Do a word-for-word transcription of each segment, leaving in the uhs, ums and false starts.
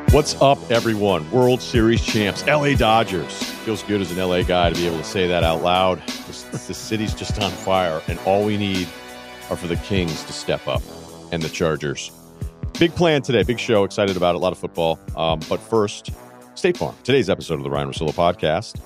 What's up, everyone? World Series champs, L A Dodgers. Feels good as an L A guy to be able to say that out loud. This, the city's just on fire, and all we need are for the Kings to step up, and the Chargers. Big plan today, big show, excited about it, a lot of football. Um, but first, State Farm. Today's episode of the Ryan Russillo Podcast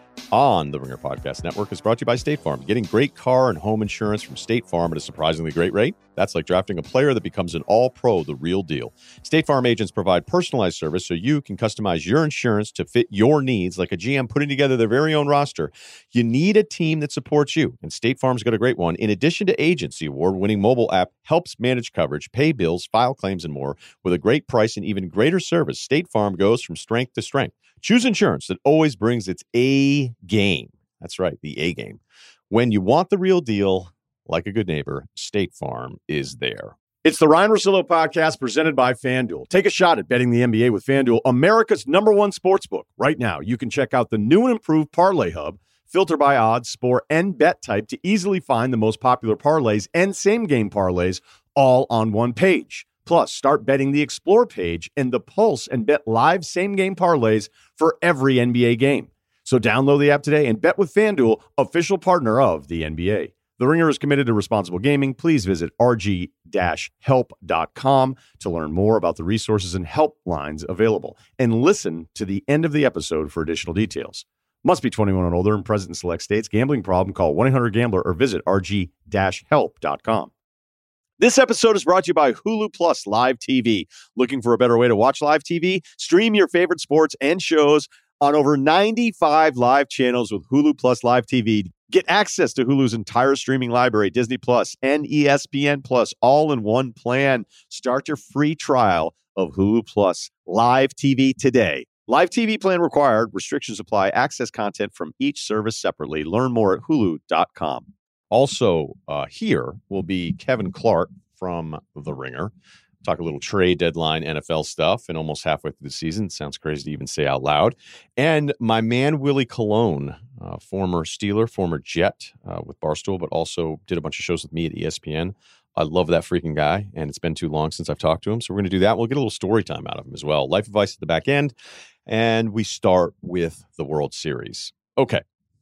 on the Ringer Podcast Network is brought to you by State Farm. Getting great car and home insurance from State Farm at a surprisingly great rate. That's like drafting a player that becomes an all-pro, the real deal. State Farm agents provide personalized service so you can customize your insurance to fit your needs, like a G M putting together their very own roster. You need a team that supports you, and State Farm's got a great one. In addition to agents, the award-winning mobile app helps manage coverage, pay bills, file claims, and more. With a great price and even greater service, State Farm goes from strength to strength. Choose insurance that always brings its A game. That's right, the A game. When you want the real deal, like a good neighbor, State Farm is there. It's the Ryan Russillo Podcast presented by FanDuel. Take a shot at betting the N B A with FanDuel, America's number one sportsbook. Right now, you can check out the new and improved Parlay Hub. Filter by odds, score, and bet type to easily find the most popular parlays and same-game parlays all on one page. Plus, start betting the Explore page and the Pulse and bet live same-game parlays for every N B A game. So download the app today and bet with FanDuel, official partner of the N B A. The Ringer is committed to responsible gaming. Please visit r g dash help dot com to learn more about the resources and helplines available. And listen to the end of the episode for additional details. Must be twenty-one and older and present in select states. Gambling problem? Call one eight hundred gambler or visit r g dash help dot com. This episode is brought to you by Hulu Plus Live T V. Looking for a better way to watch live T V? Stream your favorite sports and shows on over ninety-five live channels with Hulu Plus Live T V. Get access to Hulu's entire streaming library, Disney Plus and E S P N Plus, all in one plan. Start your free trial of Hulu Plus Live T V today. Live T V plan required. Restrictions apply. Access content from each service separately. Learn more at hulu dot com. Also uh, here will be Kevin Clark from The Ringer. Talk a little trade deadline N F L stuff, and almost halfway through the season. Sounds crazy to even say out loud. And my man, Willie Colon, uh, former Steeler, former Jet uh, with Barstool, but also did a bunch of shows with me at E S P N. I love that freaking guy, and it's been too long since I've talked to him. So we're going to do that. We'll get a little story time out of him as well. Life advice at the back end. And we start with the World Series. Okay,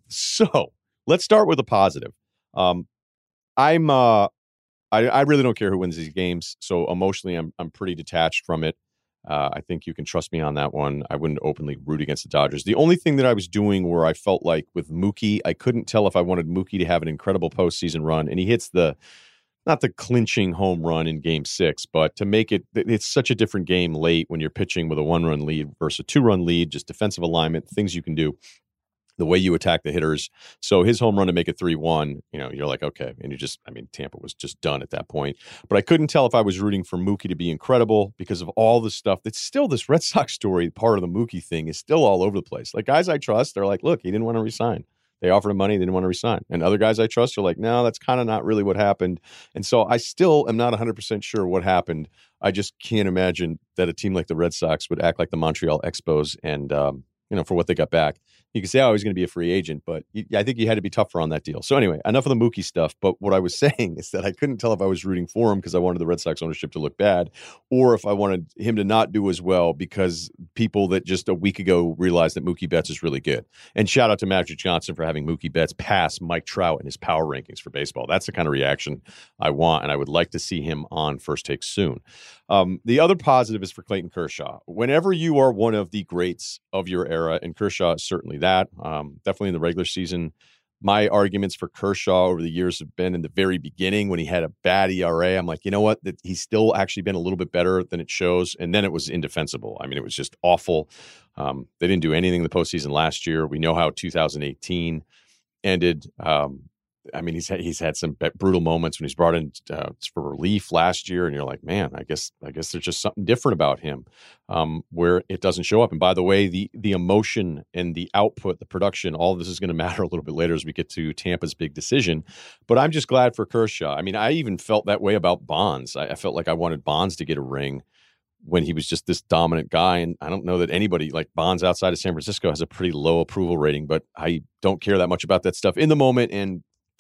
so let's start with a positive. Um, I'm, uh, I, I really don't care who wins these games. So emotionally, I'm, I'm pretty detached from it. Uh, I think you can trust me on that one. I wouldn't openly root against the Dodgers. The only thing that I was doing where I felt like with Mookie, I couldn't tell if I wanted Mookie to have an incredible postseason run, and he hits the, not the clinching home run in game six, but to make it, it's such a different game late when you're pitching with a one run lead versus a two run lead, just defensive alignment, things you can do. The way you attack the hitters. So his home run to make it three one, you know, you're like, okay. And you just, I mean, Tampa was just done at that point. But I couldn't tell if I was rooting for Mookie to be incredible because of all the stuff that's still this Red Sox story. Part of the Mookie thing is still all over the place. Like guys I trust, they're like, look, he didn't want to resign. They offered him money, they didn't want to resign. And other guys I trust are like, no, that's kind of not really what happened. And so I still am not one hundred percent sure what happened. I just can't imagine that a team like the Red Sox would act like the Montreal Expos and, um, you know, for what they got back. You can say, oh, he's going to be a free agent, but I think you had to be tougher on that deal. So anyway, enough of the Mookie stuff. But what I was saying is that I couldn't tell if I was rooting for him because I wanted the Red Sox ownership to look bad, or if I wanted him to not do as well because people that just a week ago realized that Mookie Betts is really good. And shout out to Magic Johnson for having Mookie Betts pass Mike Trout in his power rankings for baseball. That's the kind of reaction I want, and I would like to see him on First Take soon. Um, the other positive is for Clayton Kershaw. Whenever you are one of the greats of your era, and Kershaw is certainly that, um, definitely in the regular season, my arguments for Kershaw over the years have been in the very beginning when he had a bad E R A. I'm like, you know what? That he's still actually been a little bit better than it shows. And then it was indefensible. I mean, it was just awful. Um, they didn't do anything in the postseason last year. We know how two thousand eighteen ended. Um, I mean, he's had, he's had some brutal moments when he's brought in uh, for relief last year, and you're like, man, I guess I guess there's just something different about him um, where it doesn't show up. And by the way, the the emotion and the output, the production, all of this is going to matter a little bit later as we get to Tampa's big decision. But I'm just glad for Kershaw. I mean, I even felt that way about Bonds. I, I felt like I wanted Bonds to get a ring when he was just this dominant guy. And I don't know that anybody like Bonds outside of San Francisco has a pretty low approval rating, but I don't care that much about that stuff in the moment. And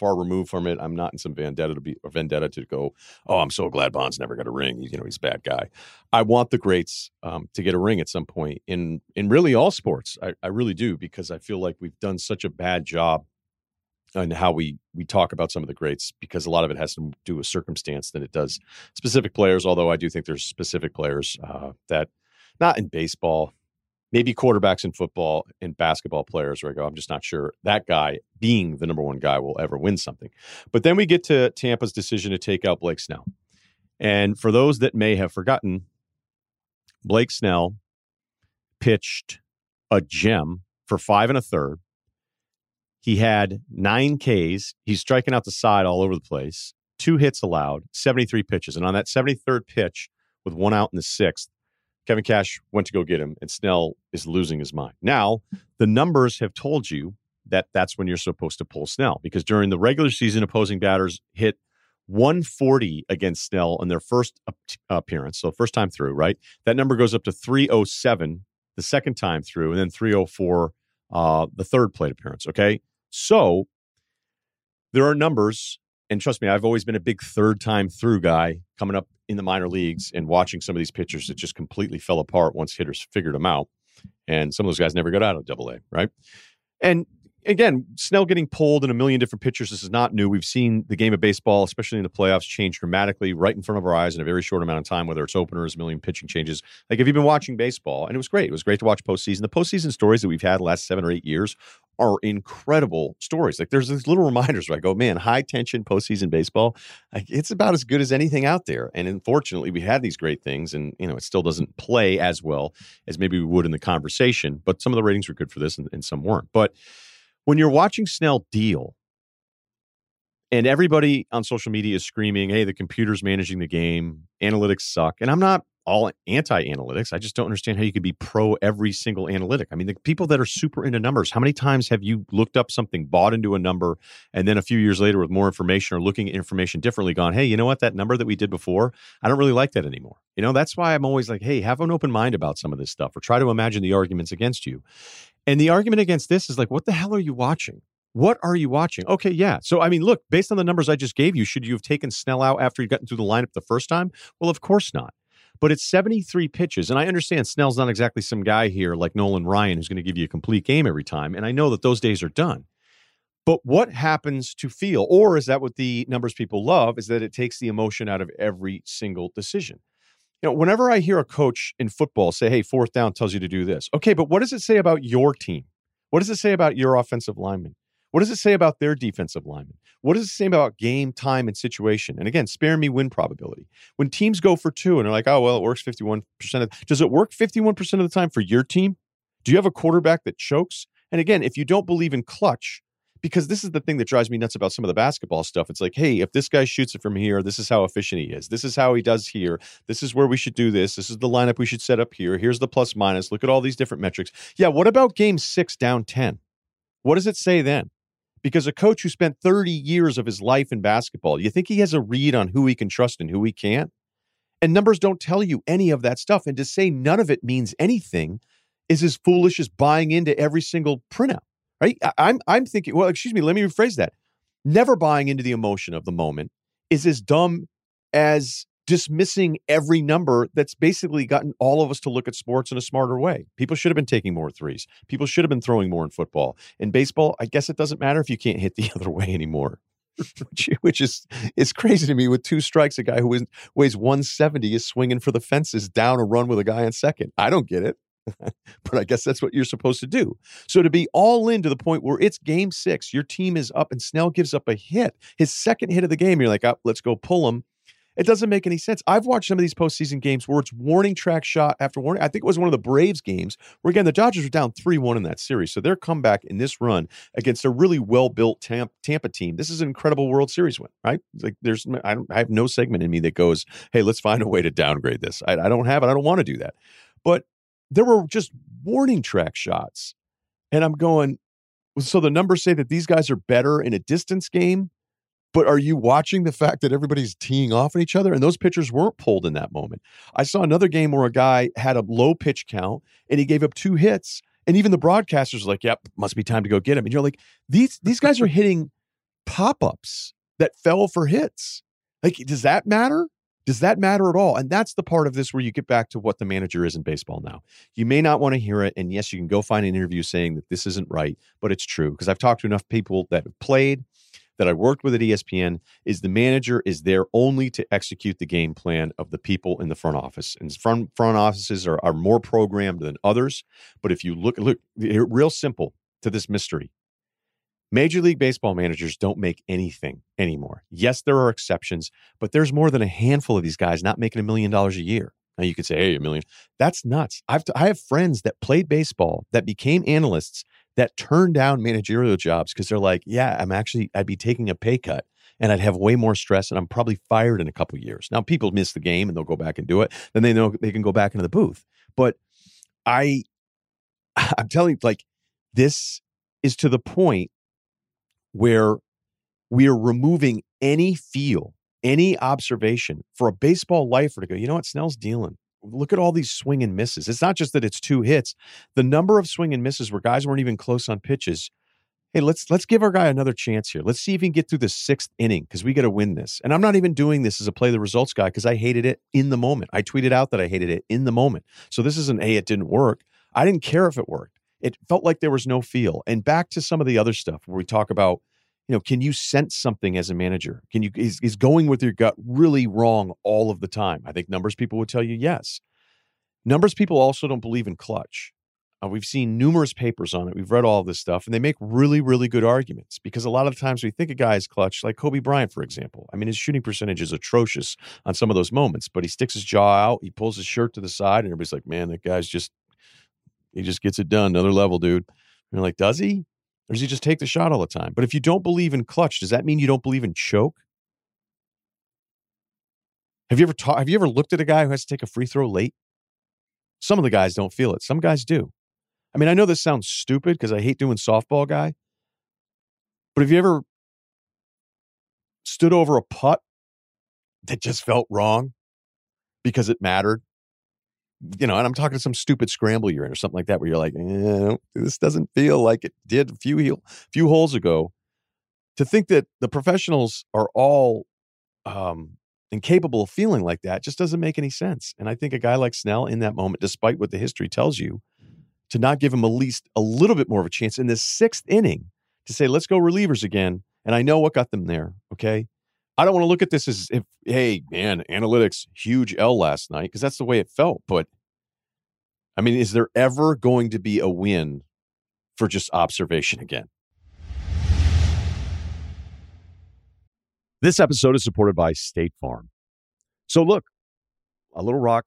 far removed from it. I'm not in some vendetta to be or vendetta to go, oh, I'm so glad Bond's never got a ring. You know, he's a bad guy. I want the greats um, to get a ring at some point in in really all sports. I, I really do, because I feel like we've done such a bad job on how we we talk about some of the greats, because a lot of it has to do with circumstance than it does specific players. Although I do think there's specific players uh, that, not in baseball, maybe quarterbacks in football and basketball players where I go, I'm just not sure that guy being the number one guy will ever win something. But then we get to Tampa's decision to take out Blake Snell. And for those that may have forgotten, Blake Snell pitched a gem for five and a third. He had nine Ks. He's striking out the side all over the place. Two hits allowed, seventy-three pitches. And on that seventy-third pitch, with one out in the sixth, Kevin Cash went to go get him, and Snell is losing his mind. Now, the numbers have told you that that's when you're supposed to pull Snell, because during the regular season, opposing batters hit one forty against Snell in their first appearance, so first time through, right? That number goes up to three oh seven the second time through, and then three oh four uh, the third plate appearance, okay? So there are numbers, and trust me, I've always been a big third time through guy coming up in the minor leagues and watching some of these pitchers that just completely fell apart once hitters figured them out. And some of those guys never got out of double A, right? And again, Snell getting pulled in a million different pitchers, this is not new. We've seen the game of baseball, especially in the playoffs, change dramatically right in front of our eyes in a very short amount of time, whether it's openers, a million pitching changes. Like, if you've been watching baseball, and it was great. It was great to watch postseason. The postseason stories that we've had the last seven or eight years are incredible stories. Like, there's these little reminders where I go, man, high tension postseason baseball, like, it's about as good as anything out there. And unfortunately, we had these great things, and, you know, it still doesn't play as well as maybe we would in the conversation. But some of the ratings were good for this, and, and some weren't. But when you're watching Snell deal, and everybody on social media is screaming, hey, the computer's managing the game, analytics suck. And I'm not all anti-analytics. I just don't understand how you could be pro every single analytic. I mean, the people that are super into numbers, how many times have you looked up something, bought into a number, and then a few years later with more information or looking at information differently gone, hey, you know what, that number that we did before, I don't really like that anymore. You know, that's why I'm always like, hey, have an open mind about some of this stuff, or try to imagine the arguments against you. And the argument against this is like, what the hell are you watching? What are you watching? Okay, yeah. So, I mean, look, based on the numbers I just gave you, should you have taken Snell out after you got through the lineup the first time? Well, of course not. But it's seventy-three pitches. And I understand Snell's not exactly some guy here like Nolan Ryan who's going to give you a complete game every time. And I know that those days are done. But what happens to feel, or is that what the numbers people love, is that it takes the emotion out of every single decision. You know, whenever I hear a coach in football say, hey, fourth down tells you to do this. Okay, but what does it say about your team? What does it say about your offensive lineman? What does it say about their defensive lineman? What does it say about game, time, and situation? And again, spare me win probability. When teams go for two and they're like, oh, well, it works fifty-one percent of, does it work fifty-one percent of the time for your team? Do you have a quarterback that chokes? And again, if you don't believe in clutch, because this is the thing that drives me nuts about some of the basketball stuff. It's like, hey, if this guy shoots it from here, this is how efficient he is. This is how he does here. This is where we should do this. This is the lineup we should set up here. Here's the plus minus. Look at all these different metrics. Yeah, what about game six down ten? What does it say then? Because a coach who spent thirty years of his life in basketball, you think he has a read on who he can trust and who he can't? And numbers don't tell you any of that stuff. And to say none of it means anything is as foolish as buying into every single printout. Right? I'm I'm thinking, well, excuse me, let me rephrase that. Never buying into the emotion of the moment is as dumb as dismissing every number that's basically gotten all of us to look at sports in a smarter way. People should have been taking more threes. People should have been throwing more in football. In baseball, I guess it doesn't matter if you can't hit the other way anymore, which, which is is crazy to me. With two strikes, a guy who is, weighs one seventy is swinging for the fences down a run with a guy on second. I don't get it. But I guess that's what you're supposed to do. So to be all in to the point where it's game six, your team is up and Snell gives up a hit, his second hit of the game, you're like, oh, let's go pull him. It doesn't make any sense. I've watched some of these postseason games where it's warning track shot after warning. I think it was one of the Braves games where, again, the Dodgers were down three one in that series. So their comeback in this run against a really well-built Tampa, Tampa team, this is an incredible World Series win, right? Like, there's, I, don't, I have no segment in me that goes, hey, let's find a way to downgrade this. I, I don't have it. I don't want to do that. But there were just warning track shots. And I'm going, so the numbers say that these guys are better in a distance game, but are you watching the fact that everybody's teeing off at each other? And those pitchers weren't pulled in that moment. I saw another game where a guy had a low pitch count and he gave up two hits. And even the broadcasters were like, yep, must be time to go get him. And you're like, these these guys are hitting pop-ups that fell for hits. Like, does that matter? Does that matter at all? And that's the part of this where you get back to what the manager is in baseball now. You may not want to hear it. And yes, you can go find an interview saying that this isn't right, but it's true. Because I've talked to enough people that have played, that I worked with at E S P N, is the manager is there only to execute the game plan of the people in the front office. And front, front offices are, are more programmed than others. But if you look, look, real simple to this mystery. Major League Baseball managers don't make anything anymore. Yes, there are exceptions, but there's more than a handful of these guys not making a million dollars a year. Now you could say, hey, a million. That's nuts. I've, I have friends that played baseball that became analysts that turned down managerial jobs because they're like, yeah, I'm actually, I'd be taking a pay cut and I'd have way more stress and I'm probably fired in a couple of years. Now people miss the game and they'll go back and do it. Then they know they can go back into the booth. But I, I'm telling you, like, this is to the point where we are removing any feel, any observation for a baseball lifer to go, you know what, Snell's dealing. Look at all these swing and misses. It's not just that it's two hits. The number of swing and misses where guys weren't even close on pitches. Hey, let's let's give our guy another chance here. Let's see if he can get through the sixth inning because we got to win this. And I'm not even doing this as a play the results guy because I hated it in the moment. I tweeted out that I hated it in the moment. So this isn't, hey, it didn't work. I didn't care if it worked. It felt like there was no feel. And back to some of the other stuff where we talk about, you know, can you sense something as a manager? Can you, is, is going with your gut really wrong all of the time? I think numbers people would tell you yes. Numbers people also don't believe in clutch. Uh, we've seen numerous papers on it. We've read all of this stuff, and they make really, really good arguments because a lot of the times we think a guy is clutch, like Kobe Bryant, for example. I mean, his shooting percentage is atrocious on some of those moments, but he sticks his jaw out, he pulls his shirt to the side, and everybody's like, man, that guy's just, he just gets it done. Another level, dude. And you're like, does he? Or does he just take the shot all the time? But if you don't believe in clutch, does that mean you don't believe in choke? Have you ever ta- have you ever looked at a guy who has to take a free throw late? Some of the guys don't feel it. Some guys do. I mean, I know this sounds stupid because I hate doing softball guy. But have you ever stood over a putt that just felt wrong because it mattered? You know, and I'm talking to some stupid scramble you're in or something like that where you're like, eh, this doesn't feel like it did a few, heel, few holes ago. To think that the professionals are all um, incapable of feeling like that just doesn't make any sense. And I think a guy like Snell in that moment, despite what the history tells you, to not give him at least a little bit more of a chance in the sixth inning to say, let's go relievers again. And I know what got them there, okay? I don't want to look at this as if, hey, man, analytics, huge L last night, because that's the way it felt. But, I mean, is there ever going to be a win for just observation again? This episode is supported by State Farm. So, look, a little rock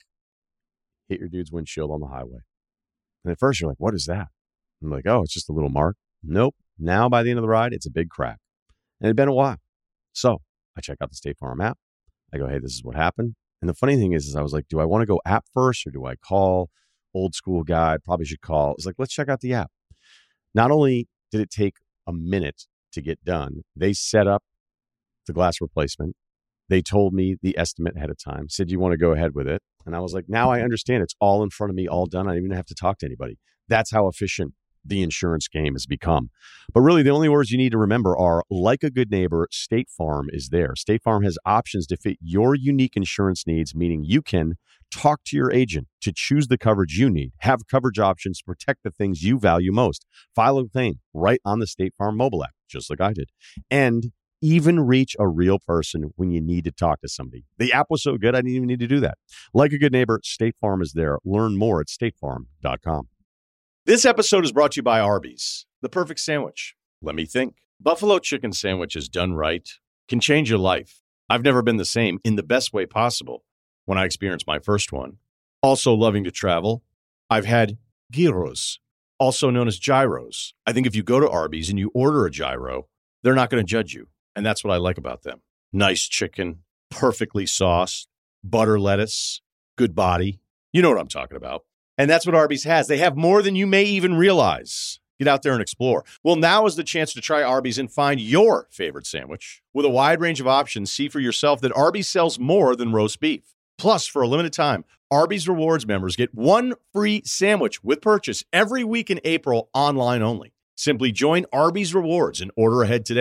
hit your dude's windshield on the highway. And at first, you're like, what is that? I'm like, oh, it's just a little mark. Nope. Now, by the end of the ride, it's a big crack. And it had been a while. So, I check out the State Farm app. I go, hey, this is what happened. And the funny thing is, is I was like, do I want to go app first or do I call old school guy? Probably should call. It's like, let's check out the app. Not only did it take a minute to get done, they set up the glass replacement. They told me the estimate ahead of time, said, you want to go ahead with it? And I was like, now I understand. It's all in front of me, all done. I don't even have to talk to anybody. That's how efficient the insurance game has become. But really, the only words you need to remember are, like a good neighbor, State Farm is there. State Farm has options to fit your unique insurance needs, meaning you can talk to your agent to choose the coverage you need, have coverage options to protect the things you value most, file a claim right on the State Farm mobile app, just like I did, and even reach a real person when you need to talk to somebody. The app was so good, I didn't even need to do that. Like a good neighbor, State Farm is there. Learn more at state farm dot com. This episode is brought to you by Arby's, the perfect sandwich. Let me think. Buffalo chicken sandwiches done right can change your life. I've never been the same in the best way possible when I experienced my first one. Also loving to travel, I've had gyros, also known as gyros. I think if you go to Arby's and you order a gyro, they're not going to judge you. And that's what I like about them. Nice chicken, perfectly sauced, butter lettuce, good body. You know what I'm talking about. And that's what Arby's has. They have more than you may even realize. Get out there and explore. Well, now is the chance to try Arby's and find your favorite sandwich. With a wide range of options, see for yourself that Arby's sells more than roast beef. Plus, for a limited time, Arby's Rewards members get one free sandwich with purchase every week in April, online only. Simply join Arby's Rewards and order ahead today.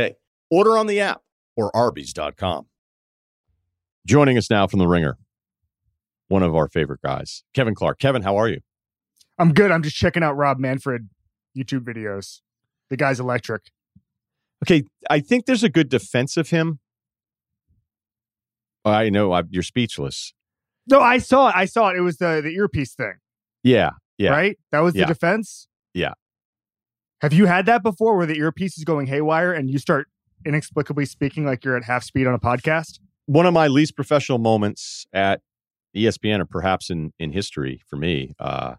Order on the app or arby's dot com. Joining us now from The Ringer, one of our favorite guys, Kevin Clark. Kevin, how are you? I'm good. I'm just checking out Rob Manfred YouTube videos. The guy's electric. Okay, I think there's a good defense of him. I know I, you're speechless. No, I saw it. I saw it. It was the, the earpiece thing. Yeah, yeah. Right? That was the yeah. defense? Yeah. Have you had that before where the earpiece is going haywire and you start inexplicably speaking like you're at half speed on a podcast? One of my least professional moments at E S P N, or perhaps in, in history for me. Uh,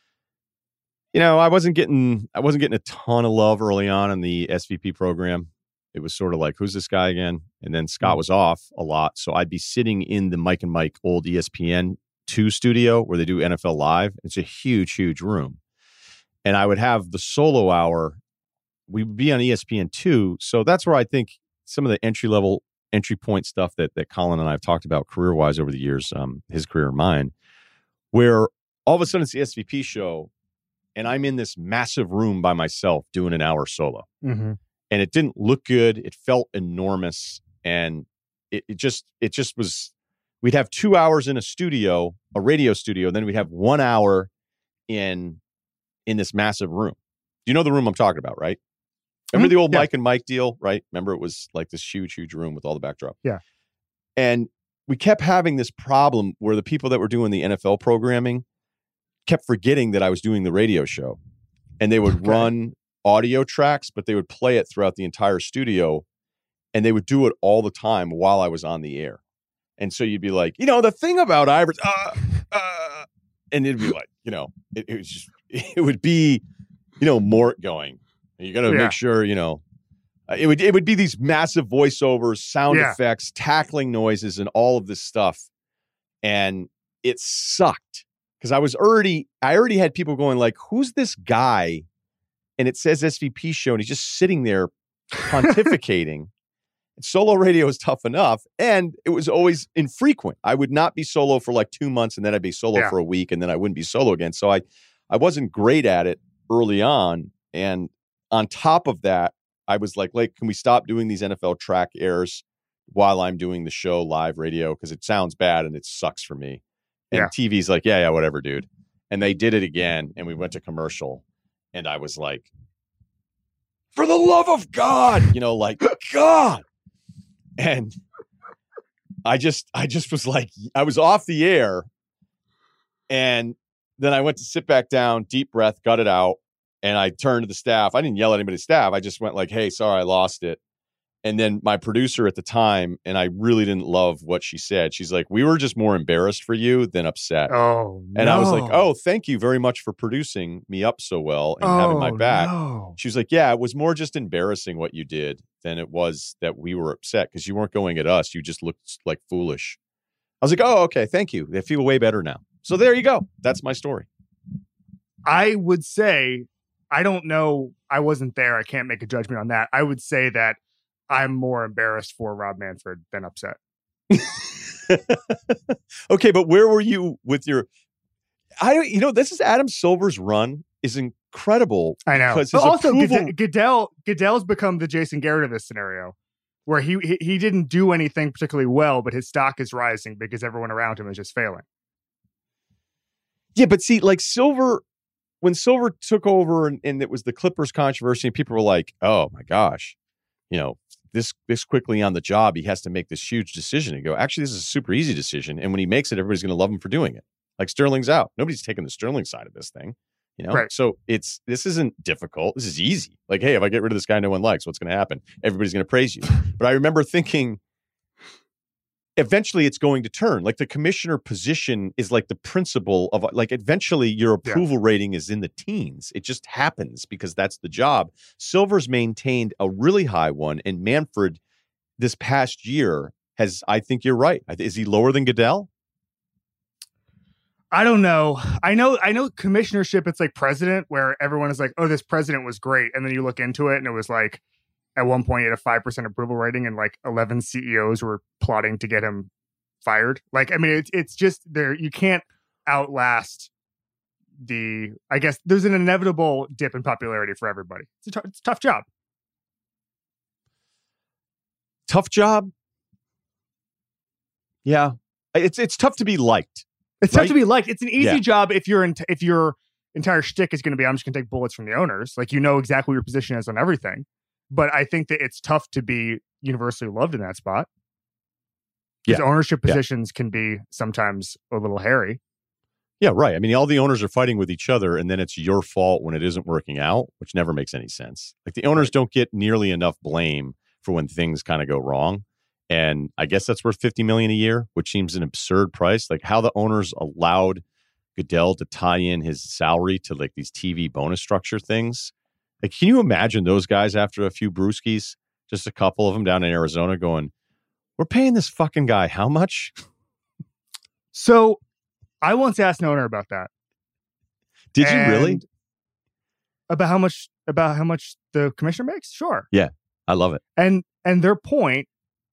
you know, I wasn't getting I wasn't getting a ton of love early on in the S V P program. It was sort of like, who's this guy again? And then Scott was off a lot. So I'd be sitting in the Mike and Mike old E S P N two studio where they do N F L Live. It's a huge, huge room. And I would have the solo hour. We would be on E S P N two. So that's where I think some of the entry level, entry point stuff that, that Colin and I have talked about career wise over the years, um, his career and mine, where all of a sudden it's the S V P show and I'm in this massive room by myself doing an hour solo. Mm-hmm. And it didn't look good. It felt enormous. And it, it just, it just was, we'd have two hours in a studio, a radio studio. Then we'd have one hour in, in this massive room. You know the room I'm talking about, right? Remember the old yeah. Mike and Mike deal, right? Remember it was like this huge, huge room with all the backdrop. Yeah. And we kept having this problem where the people that were doing the N F L programming kept forgetting that I was doing the radio show. And they would okay. run audio tracks, but they would play it throughout the entire studio. And they would do it all the time while I was on the air. And so you'd be like, you know, the thing about Ivers, uh, uh, and it'd be like, you know, it, it was just, it would be, you know, Mort going. You got to yeah. make sure, you know, uh, it would it would be these massive voiceovers, sound yeah. effects, tackling noises, and all of this stuff. And it sucked because I was already, I already had people going like, who's this guy? And it says S V P show, and he's just sitting there pontificating. Solo radio is tough enough, and it was always infrequent. I would not be solo for like two months, and then I'd be solo yeah. for a week, and then I wouldn't be solo again. So I, I wasn't great at it early on. And on top of that, I was like, like, can we stop doing these N F L track airs while I'm doing the show live radio? Because it sounds bad and it sucks for me. And yeah. T V's like, yeah, yeah, whatever, dude. And they did it again, and we went to commercial, and I was like, for the love of God, you know, like, God. And I just, I just was like, I was off the air. And then I went to sit back down, deep breath, got it out. And I turned to the staff. I didn't yell at anybody's staff. I just went like, hey, sorry, I lost it. And then my producer at the time, and I really didn't love what she said. She's like, we were just more embarrassed for you than upset. Oh, and no. I was like, oh, thank you very much for producing me up so well and oh, having my back. No. She was like, yeah, it was more just embarrassing what you did than it was that we were upset because you weren't going at us. You just looked like foolish. I was like, oh, okay, thank you. I feel way better now. So there you go. That's my story. I would say, I don't know. I wasn't there. I can't make a judgment on that. I would say that I'm more embarrassed for Rob Manfred than upset. Okay, but where were you with your? I don't. You know, this is Adam Silver's run is incredible. I know. Because but also, approval... Goodell Goodell's become the Jason Garrett of this scenario, where he, he he didn't do anything particularly well, but his stock is rising because everyone around him is just failing. Yeah, but see, like Silver. When Silver took over and, and it was the Clippers controversy and people were like, oh my gosh, you know, this this quickly on the job, he has to make this huge decision and go, actually, this is a super easy decision. And when he makes it, everybody's going to love him for doing it. Like Sterling's out. Nobody's taking the Sterling side of this thing, you know? Right. So it's, this isn't difficult. This is easy. Like, hey, if I get rid of this guy no one likes, what's going to happen? Everybody's going to praise you. But I remember thinking, eventually it's going to turn. Like the commissioner position is like the principle of like eventually your approval yeah. rating is in the teens. It just happens because that's the job. Silver's maintained a really high one, and Manfred this past year has, I think you're right. Is he lower than Goodell? I don't know. I know I know commissionership, it's like president, where everyone is like, oh, this president was great. And then you look into it and it was like, at one point, he had a five percent approval rating, and like eleven C E Os were plotting to get him fired. Like, I mean, it's it's just there. You can't outlast the. I guess there's an inevitable dip in popularity for everybody. It's a, t- it's a tough job. Tough job. Yeah, it's it's tough to be liked. It's right? tough to be liked. It's an easy Yeah. job if you're in t- if your entire shtick is going to be, I'm just going to take bullets from the owners. Like, you know exactly what your position is on everything. But I think that it's tough to be universally loved in that spot. Because Yeah. ownership Yeah. positions can be sometimes a little hairy. Yeah, right. I mean, all the owners are fighting with each other, and then it's your fault when it isn't working out, which never makes any sense. Like, the owners Right. don't get nearly enough blame for when things kind of go wrong. And I guess that's worth fifty million dollars a year, which seems an absurd price. Like, how the owners allowed Goodell to tie in his salary to like these T V bonus structure things. Like, can you imagine those guys after a few brewskis, just a couple of them down in Arizona going, we're paying this fucking guy how much? So I once asked an owner about that. Did you really? And About how much about how much the commissioner makes? Sure. I love it. And and their point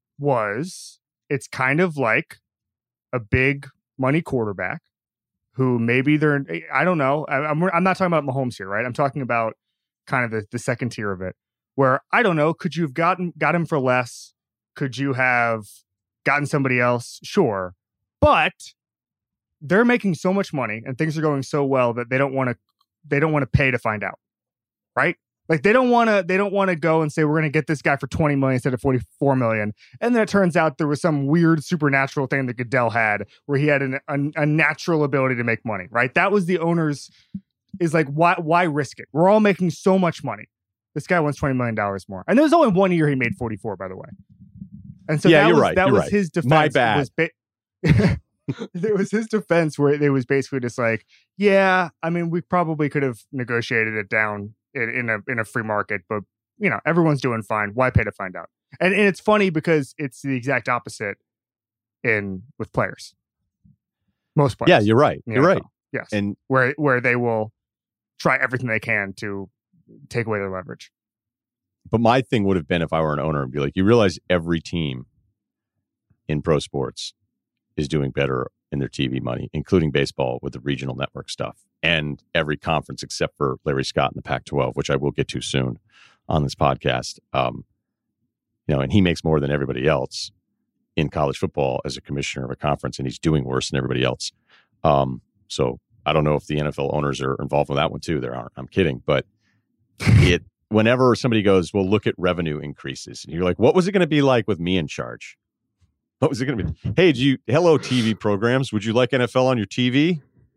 was, it's kind of like a big money quarterback who maybe they're, I don't know. I, I'm I'm not talking about Mahomes here, right? I'm talking about kind of the, the second tier of it, where I don't know. Could you have gotten got him for less? Could you have gotten somebody else? Sure, but they're making so much money and things are going so well that they don't want to they don't want to pay to find out, right? Like, they don't want to they don't want to go and say, we're going to get this guy for twenty million instead of forty-four million. And then it turns out there was some weird supernatural thing that Goodell had where he had an, a, a natural ability to make money, right? That was the owner's, is like, why why risk it? We're all making so much money. This guy wants twenty million dollars more. And there was only one year he made forty-four, by the way. And so Yeah, that you're was, right, that you're was right. his defense. My bad. It was, ba- it was his defense where it was basically just like, yeah, I mean, we probably could have negotiated it down in, in a in a free market, but you know, everyone's doing fine. Why pay to find out? And, and it's funny because it's the exact opposite in with players. Most players. Yeah, you're right. in the You're N F L. right. Yes. And where where they will try everything they can to take away their leverage. But my thing would have been, if I were an owner, and be like, you realize every team in pro sports is doing better in their T V money, including baseball with the regional network stuff, and every conference except for Larry Scott in the Pac twelve, which I will get to soon on this podcast. Um, you know, and he makes more than everybody else in college football as a commissioner of a conference, and he's doing worse than everybody else. Um, so I don't know if the N F L owners are involved in that one too. There aren't. I'm kidding, but it. Whenever somebody goes, well, look at revenue increases, and you're like, what was it going to be like with me in charge? What was it going to be? Hey, do you, hello, T V programs. Would you like N F L on your T V?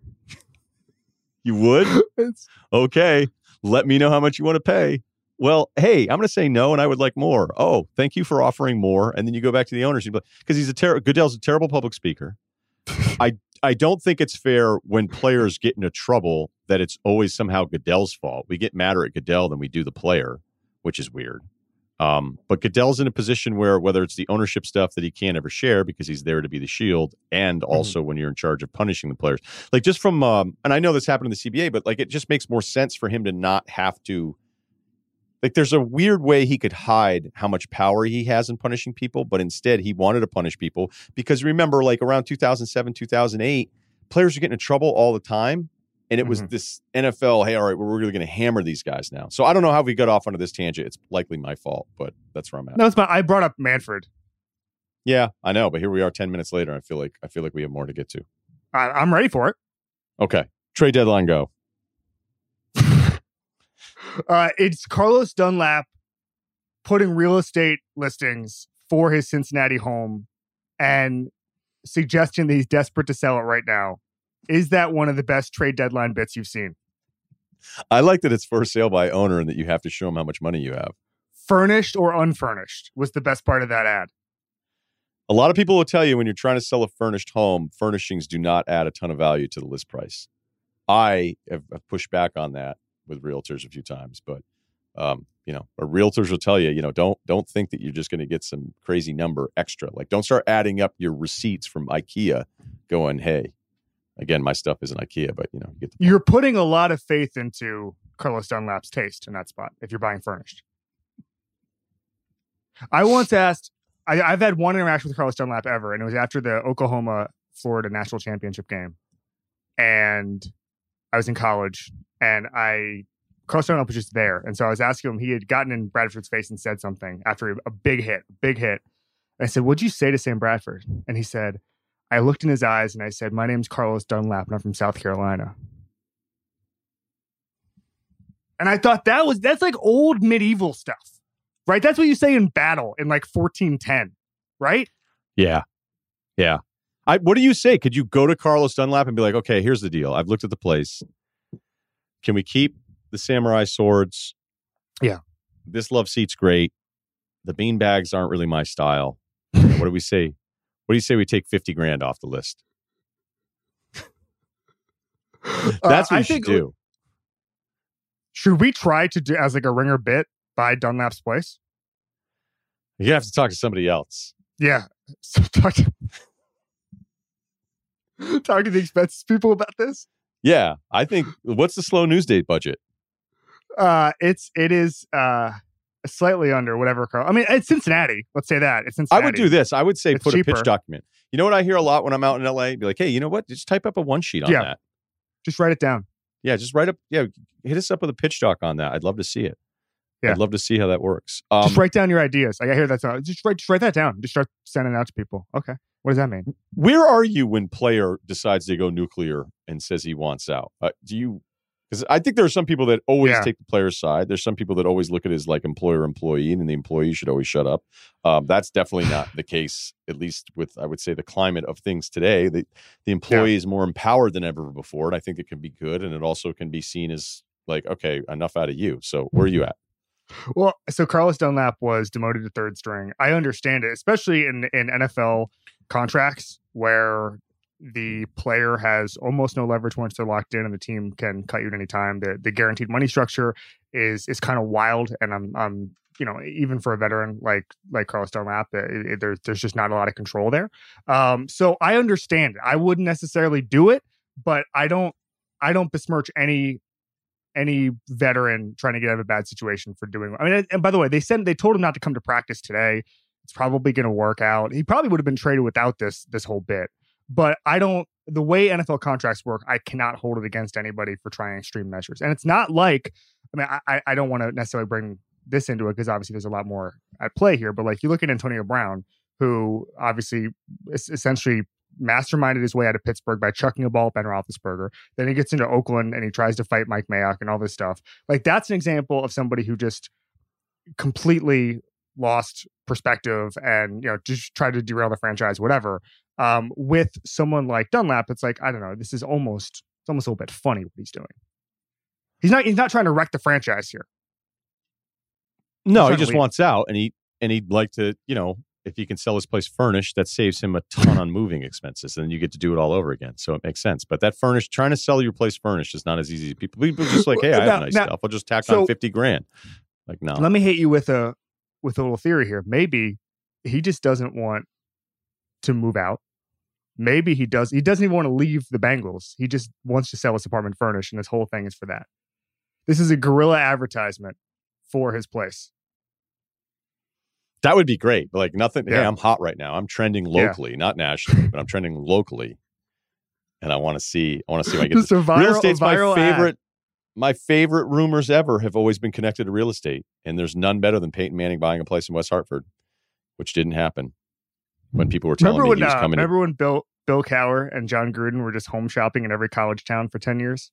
You would? It's, Okay. Let me know how much you want to pay. Well, hey, I'm going to say no, and I would like more. Oh, thank you for offering more. And then you go back to the owners. Because he's a ter- Goodell's a terrible public speaker. I I don't think it's fair when players get into trouble that it's always somehow Goodell's fault. We get madder at Goodell than we do the player, which is weird. Um, but Goodell's in a position where, whether it's the ownership stuff that he can't ever share because he's there to be the shield, and also mm-hmm. when you're in charge of punishing the players, like just from, um, and I know this happened in the C B A, but like it just makes more sense for him to not have to. Like, there's a weird way he could hide how much power he has in punishing people, but instead he wanted to punish people because, remember, like around two thousand seven, two thousand eight, players were getting in trouble all the time. And it mm-hmm. was this N F L, hey, all right, we're really going to hammer these guys now. So I don't know how we got off onto this tangent. It's likely my fault, but that's where I'm at. No, it's my, I brought up Manfred. Yeah, I know, but here we are ten minutes later. I feel like I feel like we have more to get to. I, I'm ready for it. Okay. Trade deadline, go. Uh, it's Carlos Dunlap putting real estate listings for his Cincinnati home and suggesting that he's desperate to sell it right now. Is that one of the best trade deadline bits you've seen? I like that it's for sale by owner and that you have to show them how much money you have. Furnished or unfurnished was the best part of that ad. A lot of people will tell you when you're trying to sell a furnished home, furnishings do not add a ton of value to the list price. I have pushed back on that with realtors a few times, but um, you know, or realtors will tell you, you know, don't don't think that you're just going to get some crazy number extra. Like, don't start adding up your receipts from IKEA, going, hey, again, my stuff isn't IKEA, but you know, you get the you're putting a lot of faith into Carlos Dunlap's taste in that spot if you're buying furnished. I once asked, I, I've had one interaction with Carlos Dunlap ever, and it was after the Oklahoma Florida national championship game, and I was in college. And I Carlos Dunlap was just there. And so I was asking him, he had gotten in Bradford's face and said something after a, a big hit, big hit. And I said, what'd you say to Sam Bradford? And he said, I looked in his eyes and I said, my name's Carlos Dunlap and I'm from South Carolina. And I thought that was, that's like old medieval stuff, right? That's what you say in battle in like fourteen ten, right? Yeah. Yeah. I, what do you say? Could you go to Carlos Dunlap and be like, okay, here's the deal. I've looked at the place. Can we keep the samurai swords? Yeah. This love seat's great. The bean bags aren't really my style. What do we say? What do you say we take fifty grand off the list? That's uh, what I you think, should do. Should we try to do as like a ringer bit buy Dunlap's place? You have to talk to somebody else. Yeah. So talk to, talk to the expenses people about this. Yeah. I think, what's the slow news date budget? Uh, it's, it is uh, slightly under whatever. Carl, I mean, it's Cincinnati. Let's say that. It's Cincinnati. I would do this. I would say It's put cheaper. a pitch document. You know what I hear a lot when I'm out in L A? Be like, hey, you know what? Just type up a one sheet on Yeah. that. Just write it down. Yeah, just write up. Yeah, hit us up with a pitch doc on that. I'd love to see it. Yeah. I'd love to see how that works. Um, Just write down your ideas. Like, I hear that. Sound. Just write, just write that down. Just start sending it out to people. Okay. What does that mean? Where are you when player decides to go nuclear and says he wants out? Uh, do you? Because I think there are some people that always Yeah. take the player's side. There's some people that always look at it as like employer employee, and the employee should always shut up. Um, that's definitely not the case, at least with, I would say, the climate of things today. The, the employee Yeah. is more empowered than ever before, and I think it can be good, and it also can be seen as like, okay, enough out of you. So where are you at? Well, so Carlos Dunlap was demoted to third string. I understand it, especially in, in N F L contracts where the player has almost no leverage once they're locked in and the team can cut you at any time. The the guaranteed money structure is is kind of wild. And I'm, I'm you know, even for a veteran like like Carlos Dunlap, it, it, there's, there's just not a lot of control there. Um, so I understand it. I wouldn't necessarily do it, but I don't I don't besmirch any any veteran trying to get out of a bad situation for doing. I mean, and by the way, they said they told him not to come to practice today. It's probably going to work out. He probably would have been traded without this this whole bit. But I don't. The way N F L contracts work, I cannot hold it against anybody for trying extreme measures. And it's not like, I mean, I I don't want to necessarily bring this into it because obviously there's a lot more at play here. But like you look at Antonio Brown, who obviously is essentially masterminded his way out of Pittsburgh by chucking a ball at Ben Roethlisberger. Then he gets into Oakland and he tries to fight Mike Mayock and all this stuff. Like that's an example of somebody who just completely lost perspective and, you know, just tried to derail the franchise, whatever. Um, with someone like Dunlap, it's like, I don't know, this is almost, it's almost a little bit funny what he's doing. He's not, he's not trying to wreck the franchise here. No, he just wants out, and he and he'd like to, you know, if he can sell his place furnished, that saves him a ton on moving expenses, and then you get to do it all over again. So it makes sense. But that furnished, trying to sell your place furnished is not as easy. People, people are just like, hey, I have now, nice now, stuff. I'll just tack so, on fifty grand. Like, no. Let me hit you with a with a little theory here. Maybe he just doesn't want to move out. Maybe he does. He doesn't even want to leave the Bengals. He just wants to sell his apartment furnished, and this whole thing is for that. This is a guerrilla advertisement for his place. That would be great. But like nothing. Yeah. Hey, I'm hot right now. I'm trending locally, yeah. not nationally, but I'm trending locally. And I want to see. I want to see if I get this. Viral, real estate's my favorite. Ad. My favorite rumors ever have always been connected to real estate, and there's none better than Peyton Manning buying a place in West Hartford, which didn't happen when people were telling remember me when, he was uh, coming. Remember to... when Bill Bill Cowher and John Gruden were just home shopping in every college town for ten years?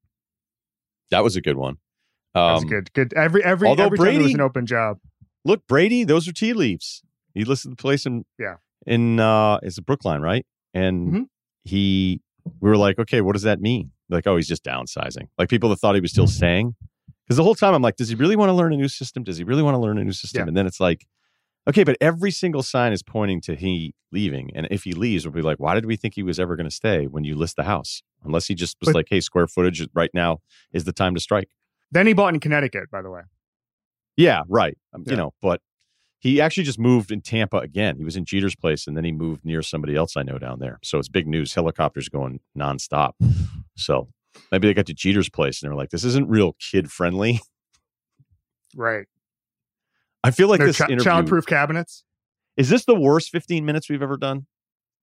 That was a good one. Um, that was good. Good. Every every although every Brady, time there was an open job. Look, Brady, those are tea leaves. He listed the place in yeah in uh, it's Brookline, right? And mm-hmm. he, we were like, okay, what does that mean? Like, oh, he's just downsizing. Like people that thought he was still staying, because the whole time I'm like, does he really want to learn a new system? Does he really want to learn a new system? Yeah. And then it's like, okay, but every single sign is pointing to he leaving. And if he leaves, we'll be like, why did we think he was ever going to stay when you list the house? Unless he just was but, like, hey, square footage right now is the time to strike. Then he bought in Connecticut, by the way. Yeah, right. Um, yeah. You know, but he actually just moved in Tampa again. He was in Jeter's place, and then he moved near somebody else I know down there. So it's big news. Helicopters going nonstop. So maybe they got to Jeter's place, and they were like, this isn't real kid-friendly. Right. I feel like no, this ch- interview... Child-proof cabinets? Is this the worst fifteen minutes we've ever done?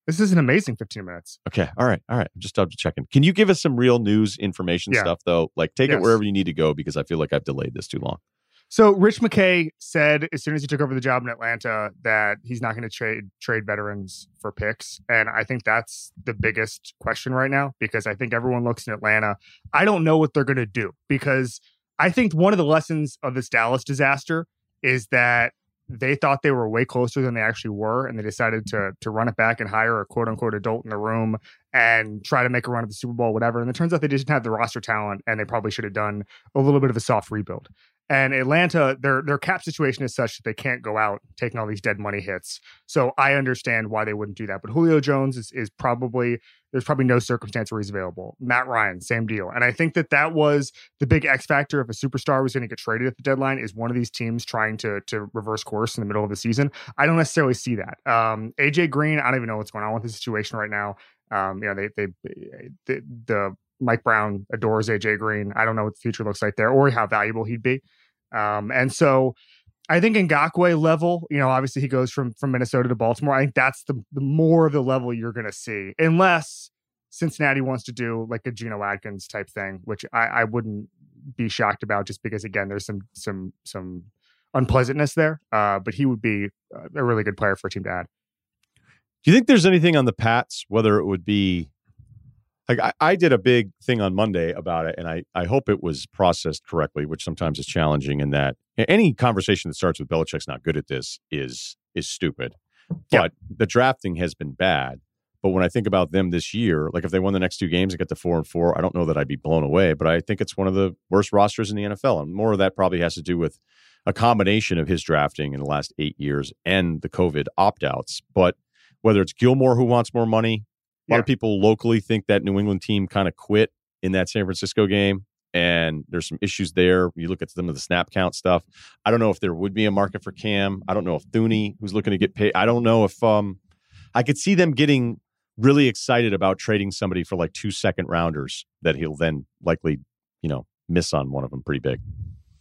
This is an amazing fifteen minutes. Okay. All right. All right. Just double checking. Can you give us some real news information Yeah. stuff, though? Like, take Yes. it wherever you need to go, because I feel like I've delayed this too long. So Rich McKay said as soon as he took over the job in Atlanta that he's not going to trade trade veterans for picks. And I think that's the biggest question right now, because I think everyone looks in Atlanta. I don't know what they're going to do, because I think one of the lessons of this Dallas disaster is that they thought they were way closer than they actually were, and they decided to to run it back and hire a quote unquote adult in the room and try to make a run at the Super Bowl, whatever. And it turns out they just didn't have the roster talent, and they probably should have done a little bit of a soft rebuild. And Atlanta, their their cap situation is such that they can't go out taking all these dead money hits. So I understand why they wouldn't do that. But Julio Jones is is probably, there's probably no circumstance where he's available. Matt Ryan, same deal. And I think that that was the big X factor if a superstar was going to get traded at the deadline, is one of these teams trying to to reverse course in the middle of the season. I don't necessarily see that. Um, A J Green, I don't even know what's going on with the situation right now. Um, you know, they they, they the Mike Brown adores A J Green. I don't know what the future looks like there, or how valuable he'd be. Um, and so I think Ngakoue level, you know, obviously he goes from from Minnesota to Baltimore. I think that's the, the more of the level you're going to see, unless Cincinnati wants to do like a Geno Atkins type thing, which I, I wouldn't be shocked about, just because, again, there's some some some unpleasantness there. Uh, but he would be a really good player for a team to add. Do you think there's anything on the Pats, whether it would be like I, I did a big thing on Monday about it, and I, I hope it was processed correctly, which sometimes is challenging, in that any conversation that starts with Belichick's not good at this is is stupid. Yeah. But the drafting has been bad. But when I think about them this year, like if they won the next two games and get to four and four, I don't know that I'd be blown away, but I think it's one of the worst rosters in the N F L. And more of that probably has to do with a combination of his drafting in the last eight years and the COVID opt-outs. But whether it's Gilmore who wants more money, a lot Yeah. of people locally think that New England team kind of quit in that San Francisco game, and there's some issues there. You look at some of the snap count stuff. I don't know if there would be a market for Cam. I don't know if Thuney, who's looking to get paid. I don't know if um, I could see them getting really excited about trading somebody for like two second rounders that he'll then likely, you know, miss on one of them pretty big.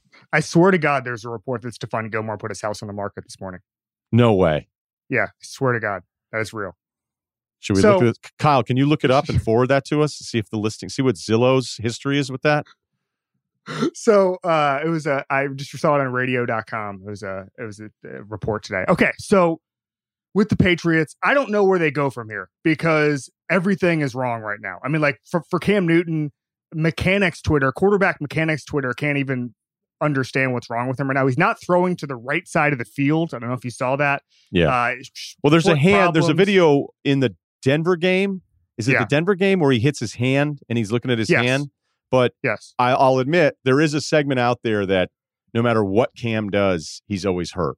I swear to God, there's a report that Stephon Gilmore put his house on the market this morning. No way. Yeah, I swear to God, that is real. Should we So- look at it? Kyle, can you look it up and forward that to us? See if the listing, see what Zillow's history is with that? So uh, it was a, I just saw it on radio dot com. It was a, it was a, a report today. Okay. So with the Patriots, I don't know where they go from here, because everything is wrong right now. I mean, like for, for Cam Newton, mechanics Twitter, quarterback mechanics Twitter can't even understand what's wrong with him right now. He's not throwing to the right side of the field. I don't know if you saw that. Yeah. Uh, Well, there's a foot hand, there's a problems. video in the Denver game. Is it Yeah. the Denver game where he hits his hand and he's looking at his Yes. hand? But Yes. I, I'll admit, there is a segment out there that no matter what Cam does, he's always hurt.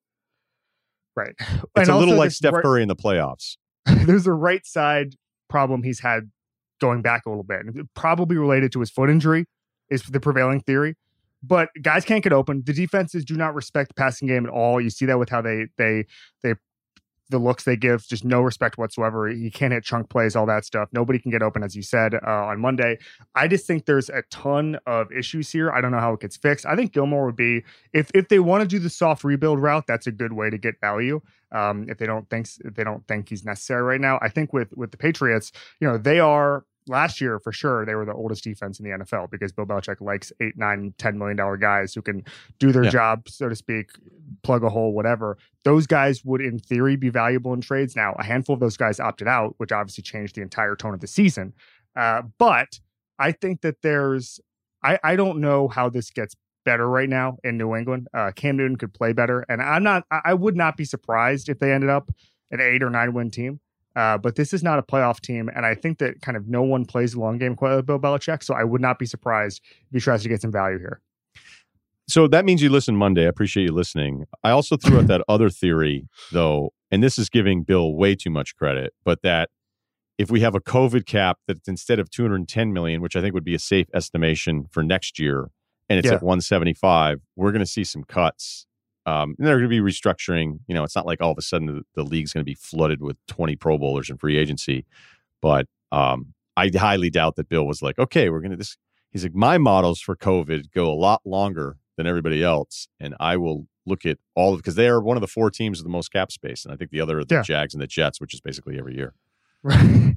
Right. It's And a little also like this Steph right- Curry in the playoffs. there's a right side problem he's had going back a little bit, and probably related to his foot injury is the prevailing theory. But guys can't get open. The defenses do not respect the passing game at all. You see that with how they they they the looks they give, just no respect whatsoever. He can't hit chunk plays, all that stuff. Nobody can get open, as you said uh, on Monday. I just think there's a ton of issues here. I don't know how it gets fixed. I think Gilmore would be, if if they want to do the soft rebuild route, that's a good way to get value. Um, if they don't think if they don't think he's necessary right now, I think with with the Patriots, you know, they are. Last year, for sure, they were the oldest defense in the N F L, because Bill Belichick likes eight, nine, ten million dollar guys who can do their Yeah. job, so to speak, plug a hole, whatever. Those guys would, in theory, be valuable in trades. Now, a handful of those guys opted out, which obviously changed the entire tone of the season. Uh, but I think that there's, I, I don't know how this gets better right now in New England. Uh, Cam Newton could play better, and I'm not, I I would not be surprised if they ended up an eight or nine win team. Uh, but this is not a playoff team, and I think that kind of no one plays the long game quite like Bill Belichick, so I would not be surprised if he tries to get some value here. So that means you listen Monday. I appreciate you listening. I also threw out that other theory, though, and this is giving Bill way too much credit, but that if we have a COVID cap that's instead of two hundred ten million, which I think would be a safe estimation for next year, and it's Yeah. at one seventy-five, we're going to see some cuts. Um, and they're going to be restructuring. You know, it's not like all of a sudden the, the league's going to be flooded with twenty Pro Bowlers in free agency. But um, I highly doubt that Bill was like, okay, we're going to this. He's like, my models for COVID go a lot longer than everybody else, and I will look at all of because they are one of the four teams with the most cap space, and I think the other are the Yeah. Jags and the Jets, which is basically every year. Right.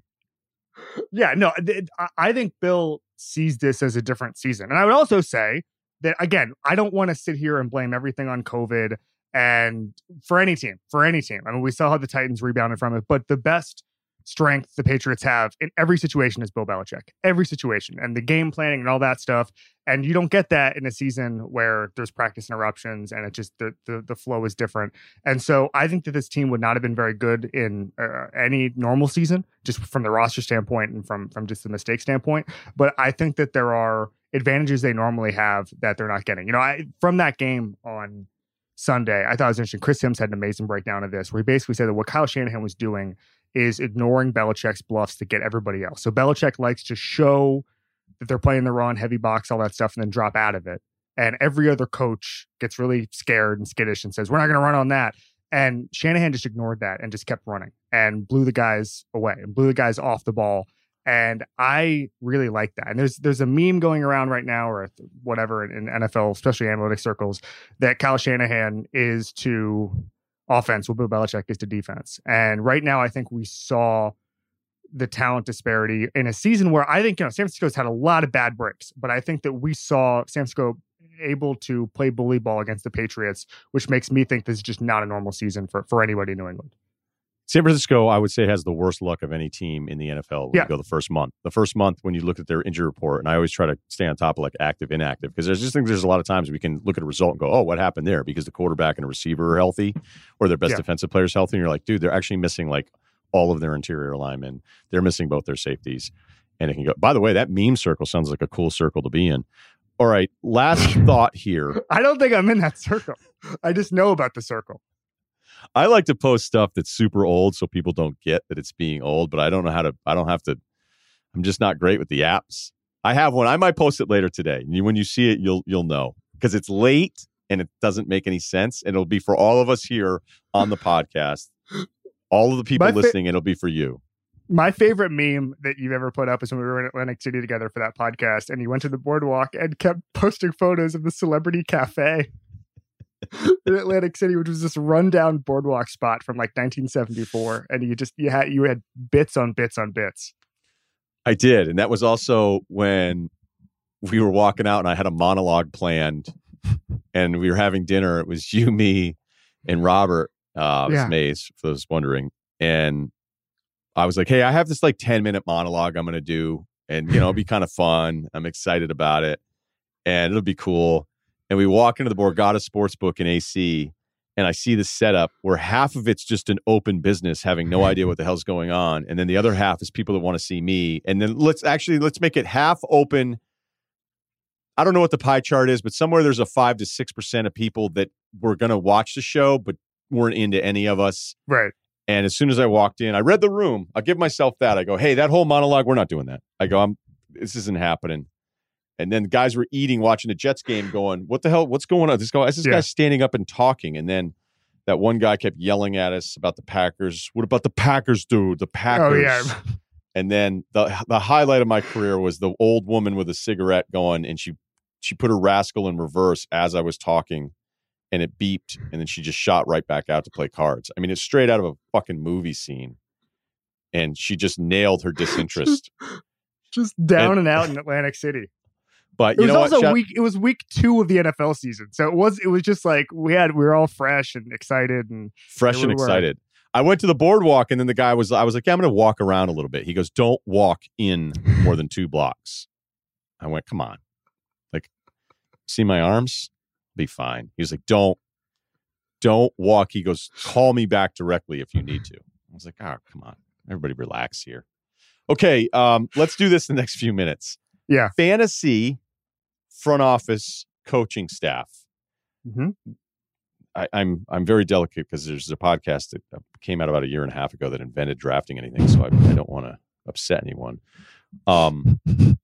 Yeah, no, th- I- I think Bill sees this as a different season. And I would also say that, again, I don't want to sit here and blame everything on COVID and for any team, for any team. I mean, we saw how the Titans rebounded from it, but the best strength the Patriots have in every situation is Bill Belichick, every situation, and the game planning and all that stuff. And you don't get that in a season where there's practice interruptions and it just the the, the flow is different. And so I think that this team would not have been very good in uh, any normal season, just from the roster standpoint and from from just the mistake standpoint. But I think that there are advantages they normally have that they're not getting. You know, I from that game on Sunday, I thought it was interesting. Chris Sims had an amazing breakdown of this, where he basically said that what Kyle Shanahan was doing is ignoring Belichick's bluffs to get everybody else. So Belichick likes to show that they're playing the run, heavy box, all that stuff, and then drop out of it. And every other coach gets really scared and skittish and says, we're not going to run on that. And Shanahan just ignored that and just kept running and blew the guys away and blew the guys off the ball. And I really like that. And there's there's a meme going around right now, or whatever, in, in N F L, especially analytic circles, that Kyle Shanahan is to offense what Bill Belichick is to defense. And right now, I think we saw the talent disparity in a season where I think, you know, San Francisco's had a lot of bad breaks, but I think that we saw San Francisco able to play bully ball against the Patriots, which makes me think this is just not a normal season for, for anybody in New England. San Francisco, I would say, has the worst luck of any team in the N F L when Yeah. you go the first month. The first month when you look at their injury report, and I always try to stay on top of like active, inactive, because there's just think there's a lot of times we can look at a result and go, oh, what happened there? Because the quarterback and a receiver are healthy, or their best Yeah. defensive players healthy, and you're like, dude, they're actually missing like all of their interior linemen. They're missing both their safeties, and it can go. By the way, that meme circle sounds like a cool circle to be in. All right, last thought here. I don't think I'm in that circle. I just know about the circle. I like to post stuff that's super old so people don't get that it's being old, but I don't know how to, I don't have to, I'm just not great with the apps. I have one. I might post it later today. And when you see it, you'll, you'll know because it's late and it doesn't make any sense. And it'll be for all of us here on the podcast, all of the people My fa- listening. It'll be for you. My favorite meme that you've ever put up is when we were in Atlantic City together for that podcast, and you went to the boardwalk and kept posting photos of the Celebrity Cafe in Atlantic City, which was this rundown boardwalk spot from like nineteen seventy-four, and you just you had you had bits on bits on bits. I did, and that was also when we were walking out, and I had a monologue planned, and we were having dinner. It was you, me, and Robert. Uh, it was Yeah. Mays, for those wondering, and I was like, "Hey, I have this like ten minute monologue I'm going to do, and you know, it'll be kind of fun. I'm excited about it, and it'll be cool." And we walk into the Borgata Sportsbook in A C, and I see the setup where half of it's just an open business, having no idea what the hell's going on, and then the other half is people that want to see me. And then let's actually let's make it half open. I don't know what the pie chart is, but somewhere there's a five to six percent of people that were going to watch the show, but weren't into any of us. Right. And as soon as I walked in, I read the room. I'll give myself that. I go, hey, that whole monologue, we're not doing that. I go, I'm. This isn't happening. And then guys were eating, watching the Jets game, going, what the hell? What's going on? This guy, this Yeah. guy's standing up and talking. And then that one guy kept yelling at us about the Packers. What about the Packers, dude? The Packers. Oh yeah. And then the the highlight of my career was the old woman with a cigarette going, and she she put her rascal in reverse as I was talking, and it beeped, and then she just shot right back out to play cards. I mean, it's straight out of a fucking movie scene. And she just nailed her disinterest. Just down And- and out in Atlantic City. But It you was know also what? Shout- week. It was week two of the N F L season, so it was. It was just like we had. We were all fresh and excited, and fresh Here and we were. excited. I went to the boardwalk, and then the guy was, I was like, yeah, I'm going to walk around a little bit. He goes, don't walk in more than two blocks. I went, come on. Like, see my arms? Be fine. He was like, don't, don't walk. He goes, call me back directly if you need to. I was like, oh, come on. Everybody relax here. Okay, um, let's do this in the next few minutes. Yeah. Fantasy front office coaching staff. mm-hmm. I, I'm I'm very delicate because there's a podcast that came out about a year and a half ago that invented drafting anything, so I, I don't want to upset anyone. Um,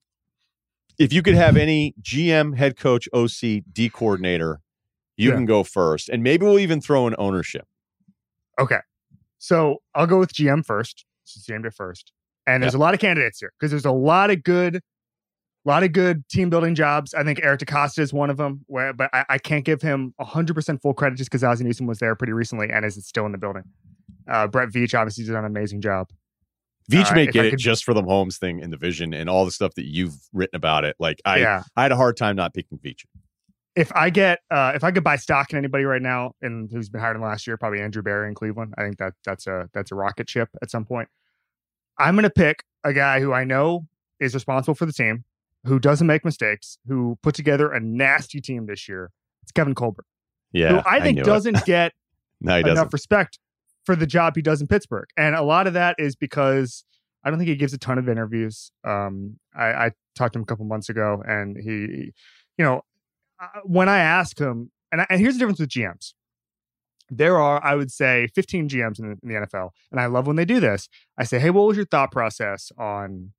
if you could have any G M, head coach, O C, D coordinator, you Yeah. can go first, and maybe we'll even throw in ownership. Okay. So I'll go with G M first. Just G M it first. And there's a lot of candidates here because there's a lot of good A lot of good team building jobs. I think Eric DeCosta is one of them, where, but I, I can't give him one hundred percent full credit just because Ozzie Newsome was there pretty recently and is still in the building. Uh, Brett Veach obviously did an amazing job. Veach uh, may get it could, just for the Mahomes thing in the vision and all the stuff that you've written about it. Like I, yeah. I had a hard time not picking Veach. If I get, uh, if I could buy stock in anybody right now and who's been hired in the last year, probably Andrew Berry in Cleveland. I think that that's a that's a rocket ship at some point. I'm going to pick a guy who I know is responsible for the team, who doesn't make mistakes, who put together a nasty team this year. It's Kevin Colbert. Yeah, who I think I doesn't get no, he enough doesn't. respect for the job he does in Pittsburgh. And a lot of that is because I don't think he gives a ton of interviews. Um, I, I talked to him a couple months ago, and he, you know, when I ask him, and, I, and here's the difference with G Ms. There are, I would say, fifteen G Ms in the, in the N F L, and I love when they do this. I say, hey, what was your thought process on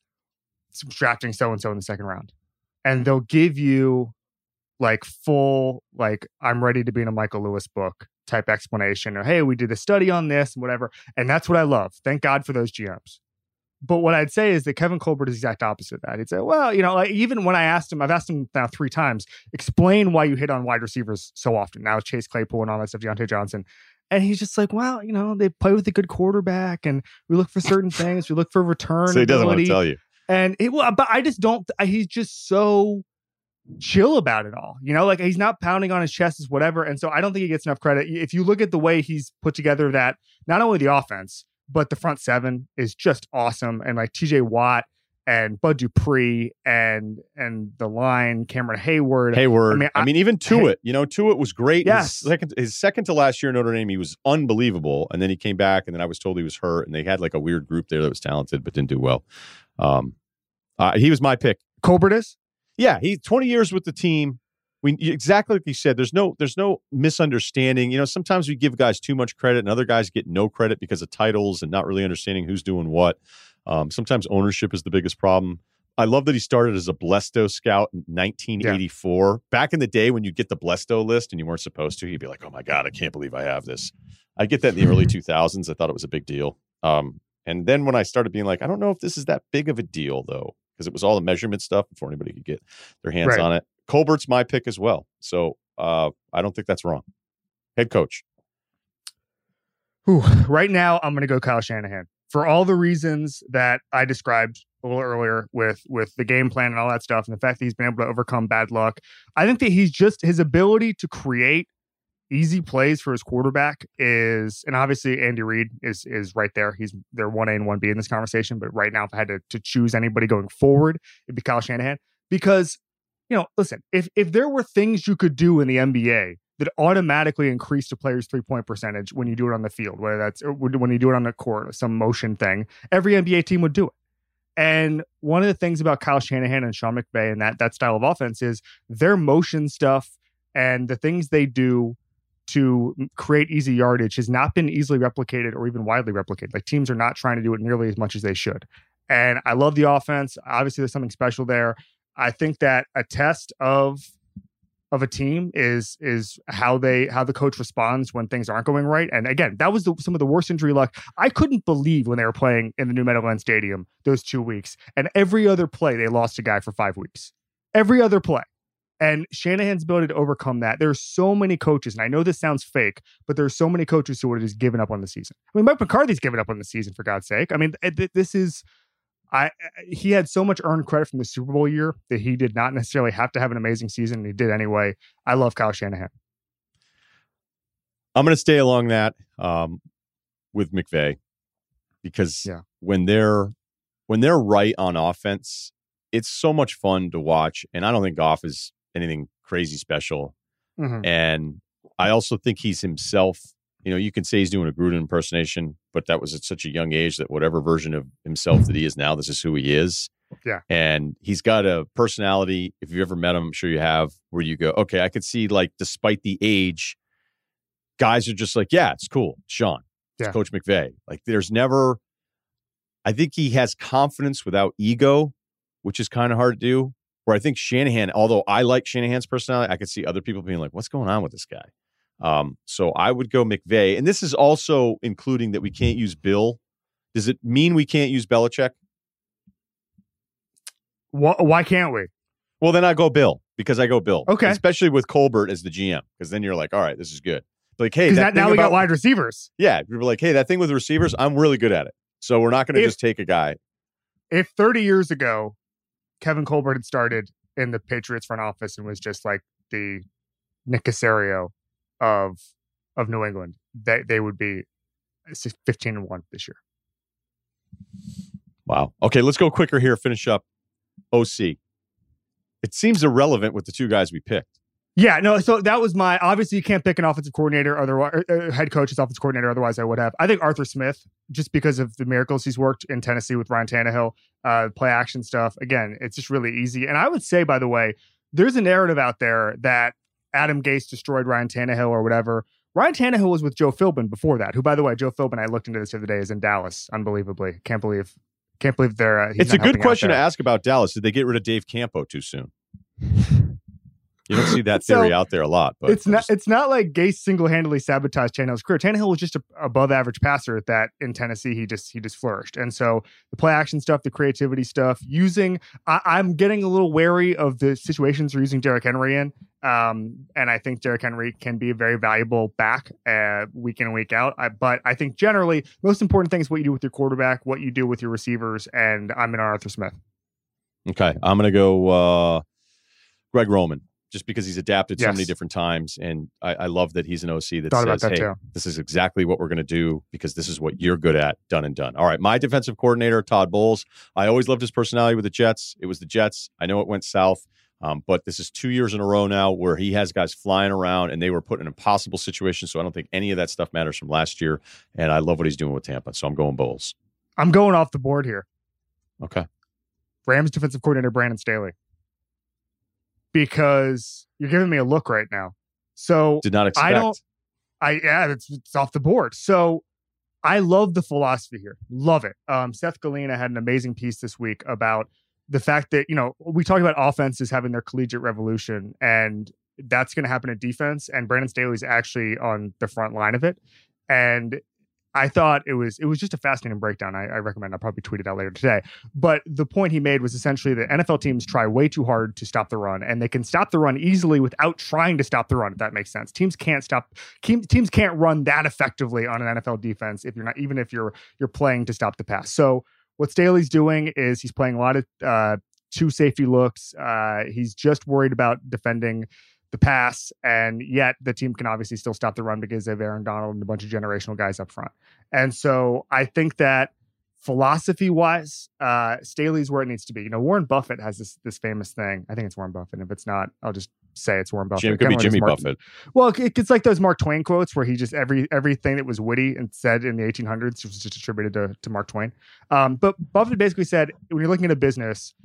drafting so-and-so in the second round? And they'll give you like full, like, I'm ready to be in a Michael Lewis book type explanation, or, hey, we did a study on this and whatever. And that's what I love. Thank God for those G Ms. But what I'd say is that Kevin Colbert is the exact opposite of that. He'd say, well, you know, like, even when I asked him, I've asked him now three times, explain why you hit on wide receivers so often. Now it's Chase Claypool and all that stuff, Deontay Johnson. And he's just like, well, you know, they play with a good quarterback and we look for certain things. We look for return. So he doesn't ability. want to tell you. And it, well, but I just don't, he's just so chill about it all. You know, like he's not pounding on his chest as whatever. And so I don't think he gets enough credit. If you look at the way he's put together that, not only the offense, but the front seven is just awesome. And like T J Watt and Bud Dupree and and the line, Cameron Hayward. Hayward. I mean, I, I mean even Tuitt. You know, Tuitt was great. Yes. His second, his second to last year in Notre Dame, he was unbelievable. And then he came back, and then I was told he was hurt. And they had like a weird group there that was talented but didn't do well. Um, uh, he was my pick. Colbert is? Yeah, he's twenty years with the team. We exactly like you said. There's no there's no misunderstanding. You know, sometimes we give guys too much credit, and other guys get no credit because of titles and not really understanding who's doing what. Um, sometimes ownership is the biggest problem. I love that he started as a Blesto scout in nineteen eighty-four. Yeah. Back in the day when you get the Blesto list and you weren't supposed to, you'd be like, "Oh my god, I can't believe I have this." I get that in the early two thousands. I thought it was a big deal. Um, and then when I started being like, I don't know if this is that big of a deal though, because it was all the measurement stuff before anybody could get their hands right. on it. Colbert's my pick as well. So uh, I don't think that's wrong. Head coach. Whew. Right now, I'm going to go Kyle Shanahan for all the reasons that I described a little earlier with, with the game plan and all that stuff. And the fact that he's been able to overcome bad luck. I think that he's just, his ability to create easy plays for his quarterback is, and obviously Andy Reid is is right there. He's they're one A and one B in this conversation. But right now, if I had to, to choose anybody going forward, it'd be Kyle Shanahan. Because, you know, listen, if if there were things you could do in the N B A that automatically increase a player's three-point percentage when you do it on the field, whether that's when you do it on the court, some motion thing, every N B A team would do it. And one of the things about Kyle Shanahan and Sean McVay and that that style of offense is their motion stuff and the things they do to create easy yardage has not been easily replicated or even widely replicated. Like teams are not trying to do it nearly as much as they should. And I love the offense. Obviously, there's something special there. I think that a test of of a team is is how they how the coach responds when things aren't going right. And again, that was the, some of the worst injury luck. I couldn't believe when they were playing in the new Meadowlands Stadium those two weeks. And every other play, they lost a guy for five weeks. Every other play. And Shanahan's ability to overcome that. There's so many coaches, and I know this sounds fake, but there's so many coaches who would have just given up on the season. I mean, Mike McCarthy's given up on the season, for God's sake. I mean, this is, I he had so much earned credit from the Super Bowl year that he did not necessarily have to have an amazing season, and he did anyway. I love Kyle Shanahan. I'm going to stay along that um, with McVay because yeah. when they're when they're right on offense, it's so much fun to watch. And I don't think Goff is anything crazy special. Mm-hmm. And I also think he's himself. You know, you can say he's doing a Gruden impersonation, but that was at such a young age that whatever version of himself that he is now, this is who he is. Yeah. And he's got a personality, if you've ever met him, I'm sure you have, where you go, okay, I could see, like, despite the age, guys are just like, yeah, it's cool. It's Sean. It's yeah. Coach McVay. Like, there's never, I think he has confidence without ego, which is kind of hard to do. Where I think Shanahan, although I like Shanahan's personality, I could see other people being like, what's going on with this guy? Um, so I would go McVay. And this is also including that we can't use Bill. Does it mean we can't use Belichick? Wh- why can't we? Well, then I go Bill because I go Bill. Okay. Especially with Colbert as the G M, because then you're like, all right, this is good. Like, hey, Because that now thing we got about- wide receivers. Yeah, we were like, hey, that thing with receivers, I'm really good at it. So we're not going to If- just take a guy. If thirty years ago, Kevin Colbert had started in the Patriots front office and was just like the Nick Caserio of of New England, they they would be fifteen and one this year. Wow. Okay, let's go quicker here. Finish up O C. It seems irrelevant with the two guys we picked. Yeah, no, so that was my, obviously you can't pick an offensive coordinator, otherwise, uh, head coach as offensive coordinator, otherwise I would have. I think Arthur Smith, just because of the miracles he's worked in Tennessee with Ryan Tannehill, uh, play action stuff. Again, it's just really easy. And I would say, by the way, there's a narrative out there that Adam Gase destroyed Ryan Tannehill or whatever. Ryan Tannehill was with Joe Philbin before that, who, by the way, Joe Philbin, I looked into this the other day, is in Dallas, unbelievably. Can't believe, can't believe they're, uh, he's It's not a good helping out question to there. ask about Dallas. Did they get rid of Dave Campo too soon? You don't see that theory So, out there a lot, but it's not. just- It's not like Gase single-handedly sabotaged Tannehill's career. Tannehill was just a above-average passer that in Tennessee he just he just flourished. And so the play-action stuff, the creativity stuff, using. I, I'm getting a little wary of the situations we're using Derrick Henry in, um, and I think Derrick Henry can be a very valuable back uh, week in and week out. I, but I think generally, most important thing is what you do with your quarterback, what you do with your receivers, and I'm in on Arthur Smith. Okay, I'm going to go uh, Greg Roman. Just because he's adapted so Yes. many different times. And I, I love that he's an O C that Thought about says, that hey, too. this is exactly what we're going to do because this is what you're good at, done and done. All right, my defensive coordinator, Todd Bowles. I always loved his personality with the Jets. It was the Jets. I know it went south, um, but this is two years in a row now where he has guys flying around and they were put in impossible situations. So I don't think any of that stuff matters from last year. And I love what he's doing with Tampa. So I'm going Bowles. I'm going off the board here. Okay. Rams defensive coordinator Brandon Staley. Because you're giving me a look right now. So Did not expect. I don't, I, yeah, it's, it's off the board. So I love the philosophy here. Love it. Um, Seth Galina had an amazing piece this week about the fact that, you know, we talk about offenses having their collegiate revolution, and that's going to happen at defense. And Brandon Staley's actually on the front line of it. And I thought it was it was just a fascinating breakdown. I, I recommend. I'll probably tweet it out later today. But the point he made was essentially that N F L teams try way too hard to stop the run, and they can stop the run easily without trying to stop the run. If that makes sense, teams can't stop. Teams can't run that effectively on an N F L defense if you're not, even if you're you're playing to stop the pass. So what Staley's doing is he's playing a lot of uh, two safety looks. Uh, he's just worried about defending the pass, and yet the team can obviously still stop the run because they have Aaron Donald and a bunch of generational guys up front. And so I think that philosophy-wise, uh, Staley's where it needs to be. You know, Warren Buffett has this this famous thing. I think it's Warren Buffett. If it's not, I'll just say it's Warren Buffett. Jim could be Kinda like Jimmy Mark- Buffett. Well, it- it's like those Mark Twain quotes where he just every everything that was witty and said in the eighteen hundreds was just attributed to, to Mark Twain. Um, but Buffett basically said, when you're looking at a business,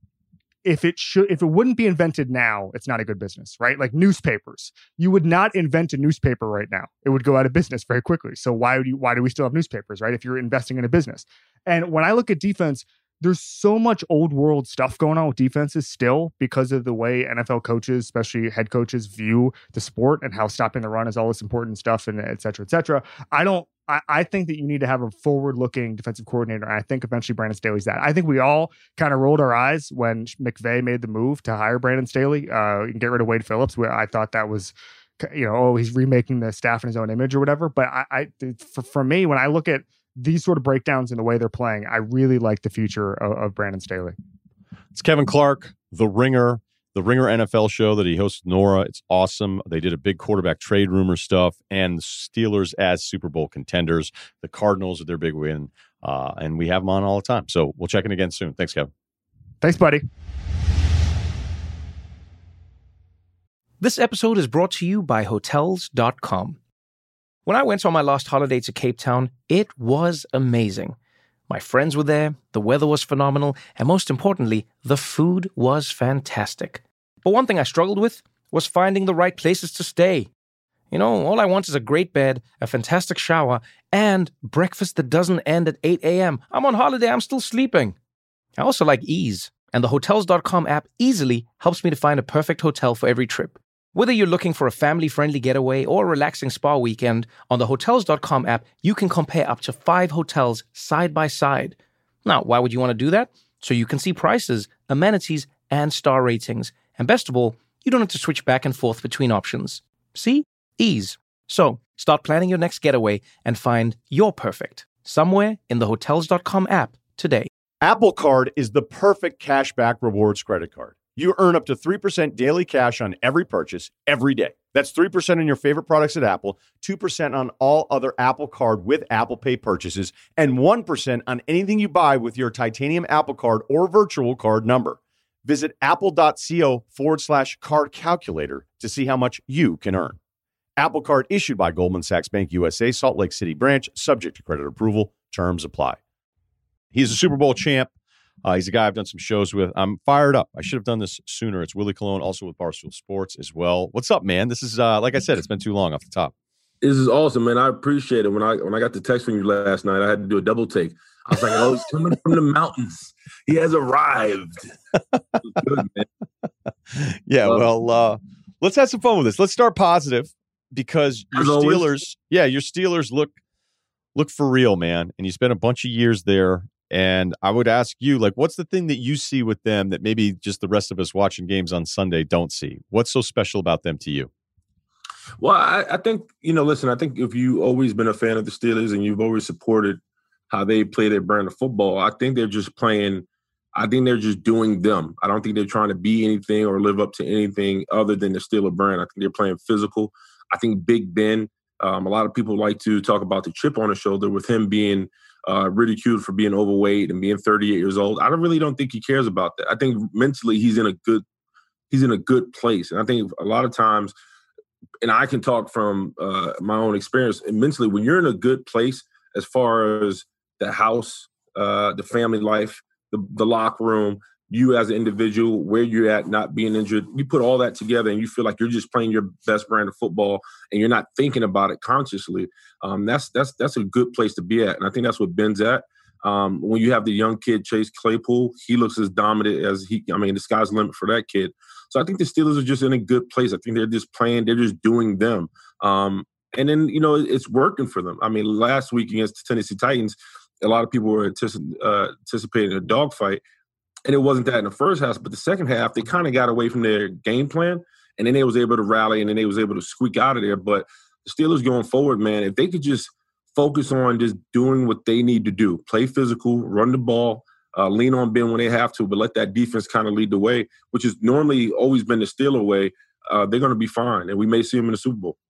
if it should, if it wouldn't be invented now, it's not a good business, right? Like newspapers, you would not invent a newspaper right now; it would go out of business very quickly. So why would you? Why do we still have newspapers, right? If you're investing in a business, and when I look at defense, there's so much old world stuff going on with defenses still because of the way N F L coaches, especially head coaches, view the sport and how stopping the run is all this important stuff, and et cetera, et cetera. I don't. I, I think that you need to have a forward-looking defensive coordinator, and I think eventually Brandon Staley's that. I think we all kind of rolled our eyes when McVay made the move to hire Brandon Staley uh, and get rid of Wade Phillips. Where I thought that was, you know, oh, he's remaking the staff in his own image or whatever. But I, I for, for me, when I look at these sort of breakdowns and the way they're playing, I really like the future of, of Brandon Staley. It's Kevin Clark, The Ringer, the Ringer N F L show that he hosts with Nora. It's awesome. They did a big quarterback trade rumor stuff, and the Steelers as Super Bowl contenders. The Cardinals are their big win, uh, and we have them on all the time. So we'll check in again soon. Thanks, Kevin. Thanks, buddy. This episode is brought to you by Hotels dot com. When I went on my last holiday to Cape Town, it was amazing. My friends were there, the weather was phenomenal, and most importantly, the food was fantastic. But one thing I struggled with was finding the right places to stay. You know, all I want is a great bed, a fantastic shower, and breakfast that doesn't end at eight a.m. I'm on holiday, I'm still sleeping. I also like ease, and the Hotels dot com app easily helps me to find a perfect hotel for every trip. Whether you're looking for a family-friendly getaway or a relaxing spa weekend, on the Hotels dot com app, you can compare up to five hotels side by side. Now, why would you want to do that? so you can see prices, amenities, and star ratings. And best of all, you don't have to switch back and forth between options. See? Ease. So, start planning your next getaway and find your perfect somewhere in the Hotels dot com app today. Apple Card is the perfect cashback rewards credit card. You earn up to three percent daily cash on every purchase every day. That's three percent on your favorite products at Apple, two percent on all other Apple Card with Apple Pay purchases, and one percent on anything you buy with your titanium Apple Card or virtual card number. Visit apple.co forward slash card calculator to see how much you can earn. Apple Card issued by Goldman Sachs Bank U S A, Salt Lake City branch, subject to credit approval. Terms apply. He's a Super Bowl champ. Uh, he's a guy I've done some shows with. I'm fired up. I should have done this sooner. It's Willie Colon, also with Barstool Sports as well. What's up, man? This is, uh, like I said, it's been too long off the top. This is awesome, man. I appreciate it. When I when I got the text from you last night, I had to do a double take. I was like, oh, he's coming from the mountains. He has arrived. Good, man. Yeah, uh, well, uh, let's have some fun with this. Let's start positive because your Steelers, always. yeah, your Steelers look look for real, man. And you spent a bunch of years there. And I would ask you, like, what's the thing that you see with them that maybe just the rest of us watching games on Sunday don't see? What's so special about them to you? Well, I, I think, you know, listen, I think if you've always been a fan of the Steelers and you've always supported how they play their brand of football, I think they're just playing, I think they're just doing them. I don't think they're trying to be anything or live up to anything other than the Steeler brand. I think they're playing physical. I think Big Ben, um, a lot of people like to talk about the chip on his shoulder with him being uh, ridiculed for being overweight and being thirty-eight years old. I don't really don't think he cares about that. I think mentally he's in a good, he's in a good place. And I think a lot of times, and I can talk from uh, my own experience, and mentally, when you're in a good place as far as the house, uh, the family life, the, the locker room, you as an individual, where you're at, not being injured, you put all that together and you feel like you're just playing your best brand of football and you're not thinking about it consciously. Um, that's that's that's a good place to be at. And I think that's what Ben's at. Um, when you have the young kid, Chase Claypool, he looks as dominant as he, I mean, the sky's the limit for that kid. So I think the Steelers are just in a good place. I think they're just playing, they're just doing them. Um, and then, you know, it's working for them. I mean, last week against the Tennessee Titans, a lot of people were anticip- uh, anticipating a dogfight. And it wasn't that in the first half, but the second half, they kind of got away from their game plan. And then they was able to rally and then they was able to squeak out of there. But the Steelers going forward, man, if they could just focus on just doing what they need to do, play physical, run the ball, uh, lean on Ben when they have to, but let that defense kind of lead the way, which has normally always been the Steeler way, uh, they're going to be fine. And we may see them in the Super Bowl.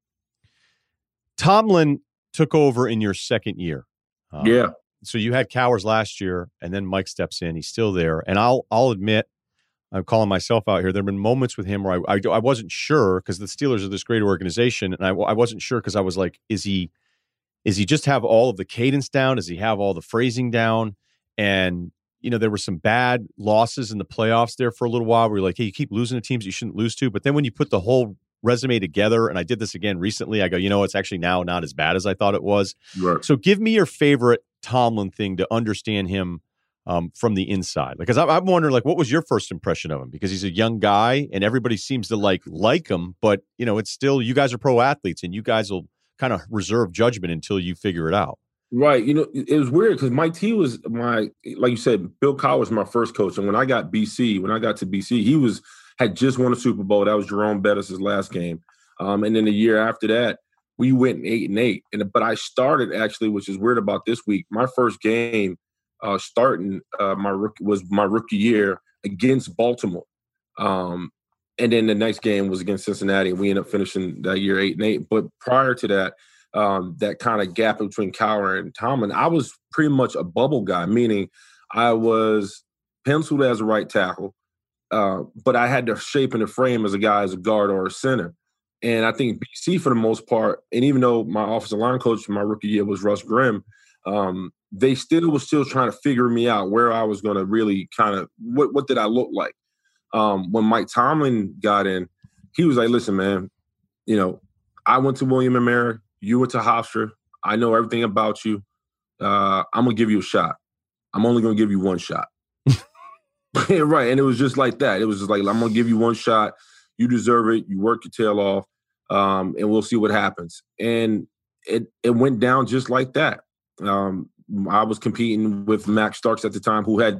Tomlin took over in your second year. Um, yeah. So you had Cowers last year, and then Mike steps in. He's still there. And I'll I'll admit, I'm calling myself out here. There have been moments with him where I, I, I wasn't sure because the Steelers are this great organization, and I, I wasn't sure because I was like, is he is he just have all of the cadence down? Does he have all the phrasing down? And, you know, there were some bad losses in the playoffs there for a little while where you're like, hey, you keep losing to teams you shouldn't lose to. But then when you put the whole resume together, and I did this again recently, I go, you know, it's actually now not as bad as I thought it was. Right. So give me your favorite Tomlin thing to understand him um, from the inside. Because I'm, I'm wondering, like, what was your first impression of him? Because he's a young guy and everybody seems to like like him, but, you know, it's still, you guys are pro athletes and you guys will kind of reserve judgment until you figure it out. Right. You know, it was weird because Mike T was my, like you said, Bill Cowher was my first coach. And when I got B C, when I got to B C, he was, had just won a Super Bowl. That was Jerome Bettis' last game. Um, and then the year after that, we went eight and eight. And but I started actually, which is weird about this week. My first game uh, starting uh, my rookie was my rookie year against Baltimore. Um, and then the next game was against Cincinnati, and we ended up finishing that year eight and eight. But prior to that, um, that kind of gap between Cowher and Tomlin, I was pretty much a bubble guy, meaning I was penciled as a right tackle, uh, but I had the shape and the frame as a guy as a guard or a center. And I think B C, for the most part, and even though my offensive line coach my rookie year was Russ Grimm, um, they still was still trying to figure me out where I was going to really kind of what what did I look like. Um, when Mike Tomlin got in, he was like, "Listen, man, you know, I went to William and Mary, you went to Hofstra. I know everything about you. Uh, I'm gonna give you a shot. I'm only gonna give you one shot." Right, and it was just like that. It was just like, I'm gonna give you one shot. You deserve it. You work your tail off. Um, and we'll see what happens. And it it went down just like that. Um, I was competing with Max Starks at the time, who had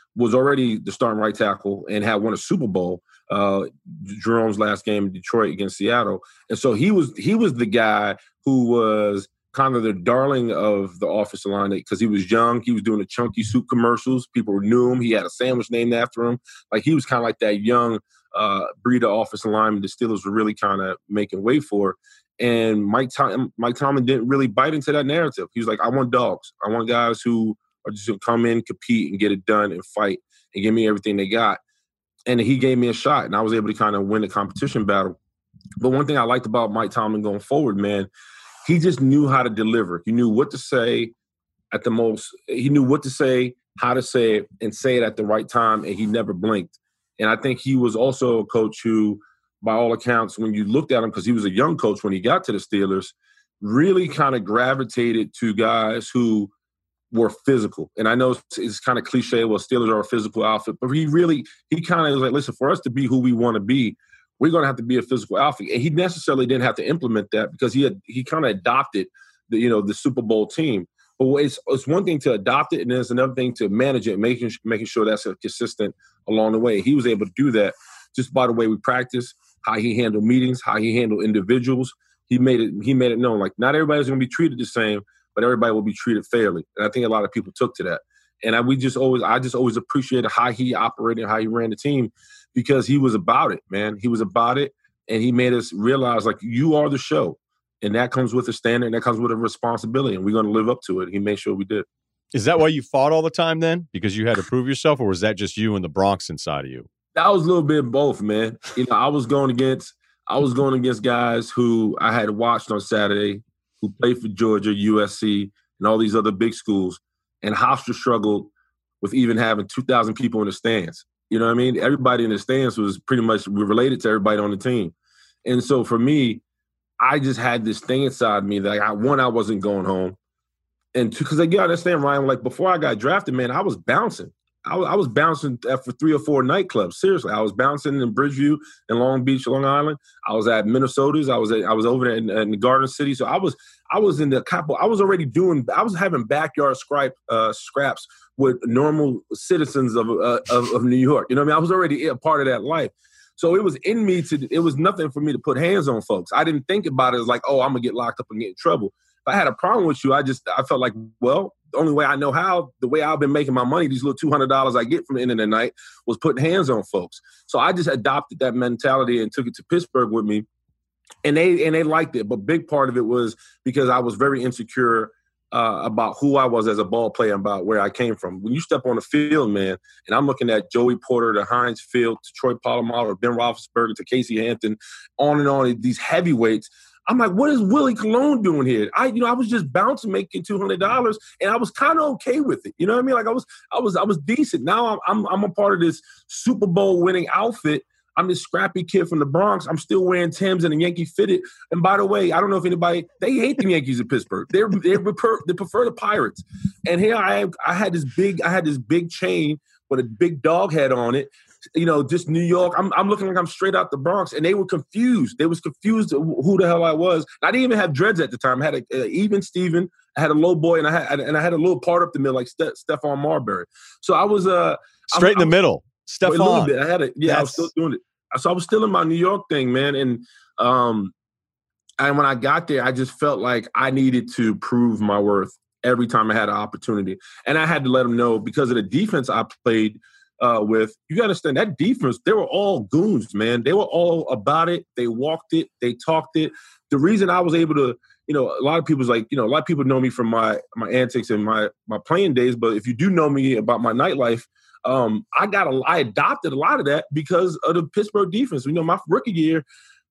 was already the starting right tackle and had won a Super Bowl. Uh, Jerome's last game in Detroit against Seattle, and so he was he was the guy who was kind of the darling of the offensive line because he was young. He was doing the chunky soup commercials. People knew him. He had a sandwich named after him. Like he was kind of like that young uh, breed of offensive lineman the Steelers were really kind of making way for. And Mike Tom- Mike Tomlin didn't really bite into that narrative. He was like, I want dogs. I want guys who are just going to come in, compete, and get it done and fight and give me everything they got. And he gave me a shot, and I was able to kind of win the competition battle. But one thing I liked about Mike Tomlin going forward, man, he just knew how to deliver. He knew what to say at the most. He knew what to say, how to say it, and say it at the right time, and he never blinked. And I think he was also a coach who, by all accounts, when you looked at him, because he was a young coach when he got to the Steelers, really kind of gravitated to guys who were physical. And I know it's, it's kind of cliche, well, Steelers are a physical outfit, but he really, he kind of was like, listen, for us to be who we want to be, we're going to have to be a physical outfit. And he necessarily didn't have to implement that because he had, he kind of adopted the, you know, the Super Bowl team. But it's, it's one thing to adopt it, and there's another thing to manage it, making, making sure that's consistent along the way. He was able to do that just by the way we practice, how he handled meetings, how he handled individuals. He made it, he made it known, like, not everybody's going to be treated the same, but everybody will be treated fairly. And I think a lot of people took to that. And I, we just always, I just always appreciated how he operated, how he ran the team, because he was about it, man. He was about it, and he made us realize, like, you are the show. And that comes with a standard, and that comes with a responsibility, and we're going to live up to it. He made sure we did. Is that why you fought all the time then? Because you had to prove yourself, or was that just you and the Bronx inside of you? That was a little bit of both, man. You know, I was going against, I was going against guys who I had watched on Saturday, who played for Georgia, U S C, and all these other big schools. And Hofstra struggled with even having two thousand people in the stands. You know what I mean? Everybody in the stands was pretty much related to everybody on the team. And so for me, I just had this thing inside me that, I, one, I wasn't going home. And two, because I gotta understand, Ryan, like, before I got drafted, man, I was bouncing. I was, I was bouncing for three or four nightclubs. Seriously, I was bouncing in Bridgeview and Long Beach, Long Island. I was at Minnesota's. I was at, I was over there in, in the Garden City. So I was I was in the couple. I was already doing. I was having backyard scrap uh, scraps with normal citizens of, uh, of of New York. You know what I mean? I was already a part of that life. So it was in me to. It was nothing for me to put hands on folks. I didn't think about it as like, oh, I'm gonna get locked up and get in trouble. If I had a problem with you, I just I felt like, well, the only way I know how, the way I've been making my money, these little two hundred dollars I get from the end of the night, was putting hands on folks. So I just adopted that mentality and took it to Pittsburgh with me. And they and they liked it. But big part of it was because I was very insecure uh, about who I was as a ball player and about where I came from. When you step on the field, man, and I'm looking at Joey Porter to Heinz Field to Troy Polamalu, Ben Roethlisberger to Casey Hampton, on and on, these heavyweights, I'm like, what is Willie Colon doing here? I, you know, I was just bouncing, making two hundred dollars, and I was kind of okay with it. You know what I mean? Like I was, I was, I was decent. Now I'm, I'm, I'm a part of this Super Bowl winning outfit. I'm this scrappy kid from the Bronx. I'm still wearing Timbs and a Yankee fitted. And by the way, I don't know if anybody, they hate the Yankees of Pittsburgh. They're, they prefer, they prefer the Pirates. And here I am. I had this big, I had this big chain with a big dog head on it. You know, just New York. I'm, I'm looking like I'm straight out the Bronx, and they were confused. They was confused who the hell I was. I didn't even have dreads at the time. I had a, a even Steven. I had a low boy, and I had and I had a little part up the middle like Ste- Stephon Marbury. So I was uh straight I, in the I, middle. Stephon. A little bit. I had it. Yeah, That's... I was still doing it. So I was still in my New York thing, man. And um, and when I got there, I just felt like I needed to prove my worth every time I had an opportunity, and I had to let them know because of the defense I played. Uh, with you got to understand that defense, they were all goons, man. They were all about it. They walked it. They talked it. The reason I was able to, you know, a lot of people's like, you know, a lot of people know me from my my antics and my my playing days. But if you do know me about my nightlife, um, I got a, I adopted a lot of that because of the Pittsburgh defense. You know, my rookie year,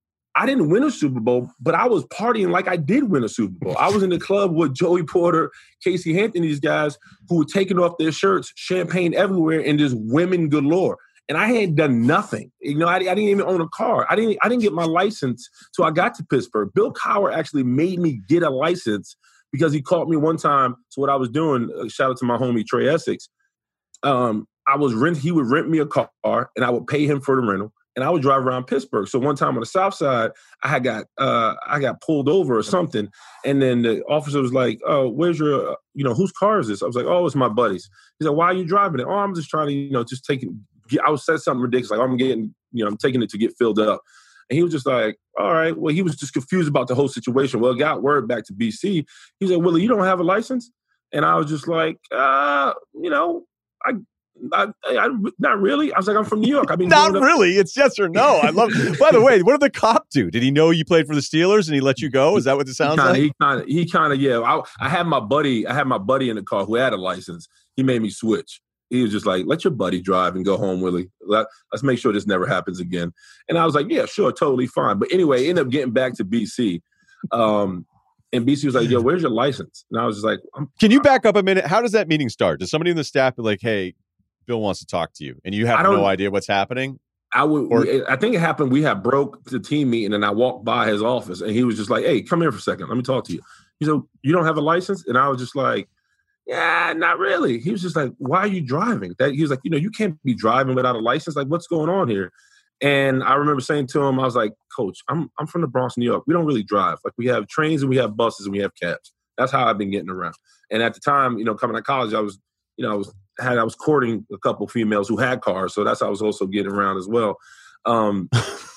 I didn't win a Super Bowl, but I was partying like I did win a Super Bowl. I was in the club with Joey Porter, Casey Hampton, these guys who were taking off their shirts, champagne everywhere, and just women galore. And I had done nothing. You know, I, I didn't even own a car. I didn't I didn't get my license till I got to Pittsburgh. Bill Cowher actually made me get a license because he caught me one time. So what I was doing, uh, shout out to my homie Trey Essex, um, I was rent. He would rent me a car, and I would pay him for the rental. and I would drive around Pittsburgh. So one time on the South Side, I had got uh, I got pulled over or something, and then the officer was like, "Oh, where's your, uh, you know, whose car is this?" I was like, "Oh, it's my buddy's." He's like, "Why are you driving it?" "Oh, I'm just trying to, you know, just taking." I was said something ridiculous, like, "I'm getting, you know, I'm taking it to get filled up." And he was just like, "All right." Well, he was just confused about the whole situation. Well, got word back to B C. He was like, "Willie, you don't have a license?" And I was just like, uh, you know, I. I, I, not really. I was like, I'm from New York. I mean, not really. It's yes or no. I love. By the way, what did the cop do? Did he know you played for the Steelers and he let you go? Is that what it sounds kinda, like? He kind of, he kind of, yeah. I, I had my buddy. I had my buddy in the car who had a license. He made me switch. He was just like, "Let your buddy drive and go home, Willie. Let, let's make sure this never happens again." And I was like, "Yeah, sure, totally fine." But anyway, ended up getting back to B C. Um, And B C was like, "Yo, where's your license?" And I was just like, I'm, "Can you back up a minute? How does that meeting start? Does somebody in the staff be like, 'Hey, Bill wants to talk to you,' and you have no idea what's happening?" I would. Or, we, I think it happened. We had broke the team meeting, and I walked by his office, and he was just like, "Hey, come here for a second. Let me talk to you." He said, "You don't have a license?" And I was just like, "Yeah, not really." He was just like, "Why are you driving?" That he was like, "You know, you can't be driving without a license. Like, what's going on here?" And I remember saying to him, I was like, "Coach, I'm I'm from the Bronx, New York. We don't really drive. Like, we have trains and we have buses and we have cabs. That's how I've been getting around." And at the time, you know, coming to college, I was, you know, I was had I was courting a couple females who had cars, so that's how I was also getting around as well. Um,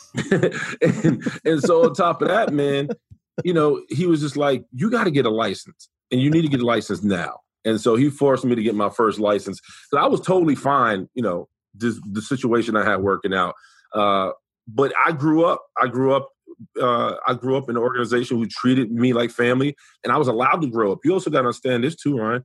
and, and so on top of that, man, you know, he was just like, "You got to get a license, and you need to get a license now." And so he forced me to get my first license. So I was totally fine, you know, this, the situation I had working out. Uh, but I grew up. I grew up. Uh, I grew up in an organization who treated me like family, and I was allowed to grow up. You also got to understand this too, Ryan.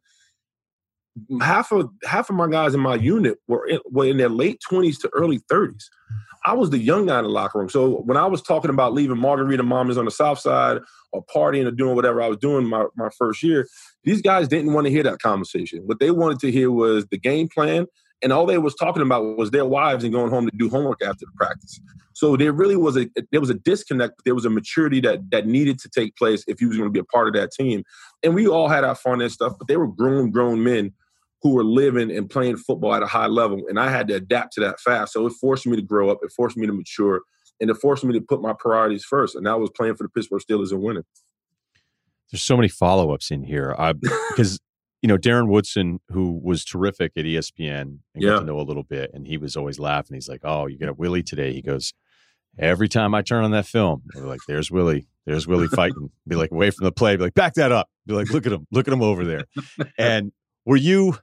Half of half of my guys in my unit were in, were in their late twenties to early thirties. I was the young guy in the locker room. So when I was talking about leaving Margarita Mamas on the South Side or partying or doing whatever I was doing my, my first year, these guys didn't want to hear that conversation. What they wanted to hear was the game plan, and all they was talking about was their wives and going home to do homework after the practice. So there really was a there was a disconnect. But there was a maturity that that needed to take place if you was going to be a part of that team. And we all had our fun and stuff, but they were grown, grown men who were living and playing football at a high level. And I had to adapt to that fast. So it forced me to grow up. It forced me to mature. And it forced me to put my priorities first. And that was playing for the Pittsburgh Steelers and winning. There's so many follow-ups in here. I, because, you know, Darren Woodson, who was terrific at E S P N and yeah. got to know a little bit, and he was always laughing. He's like, "Oh, you got a Willie today." He goes, "Every time I turn on that film, we're like, there's Willie. There's Willie fighting." Be like, away from the play. Be like, "Back that up." Be like, "Look at him. Look at him over there." And were you...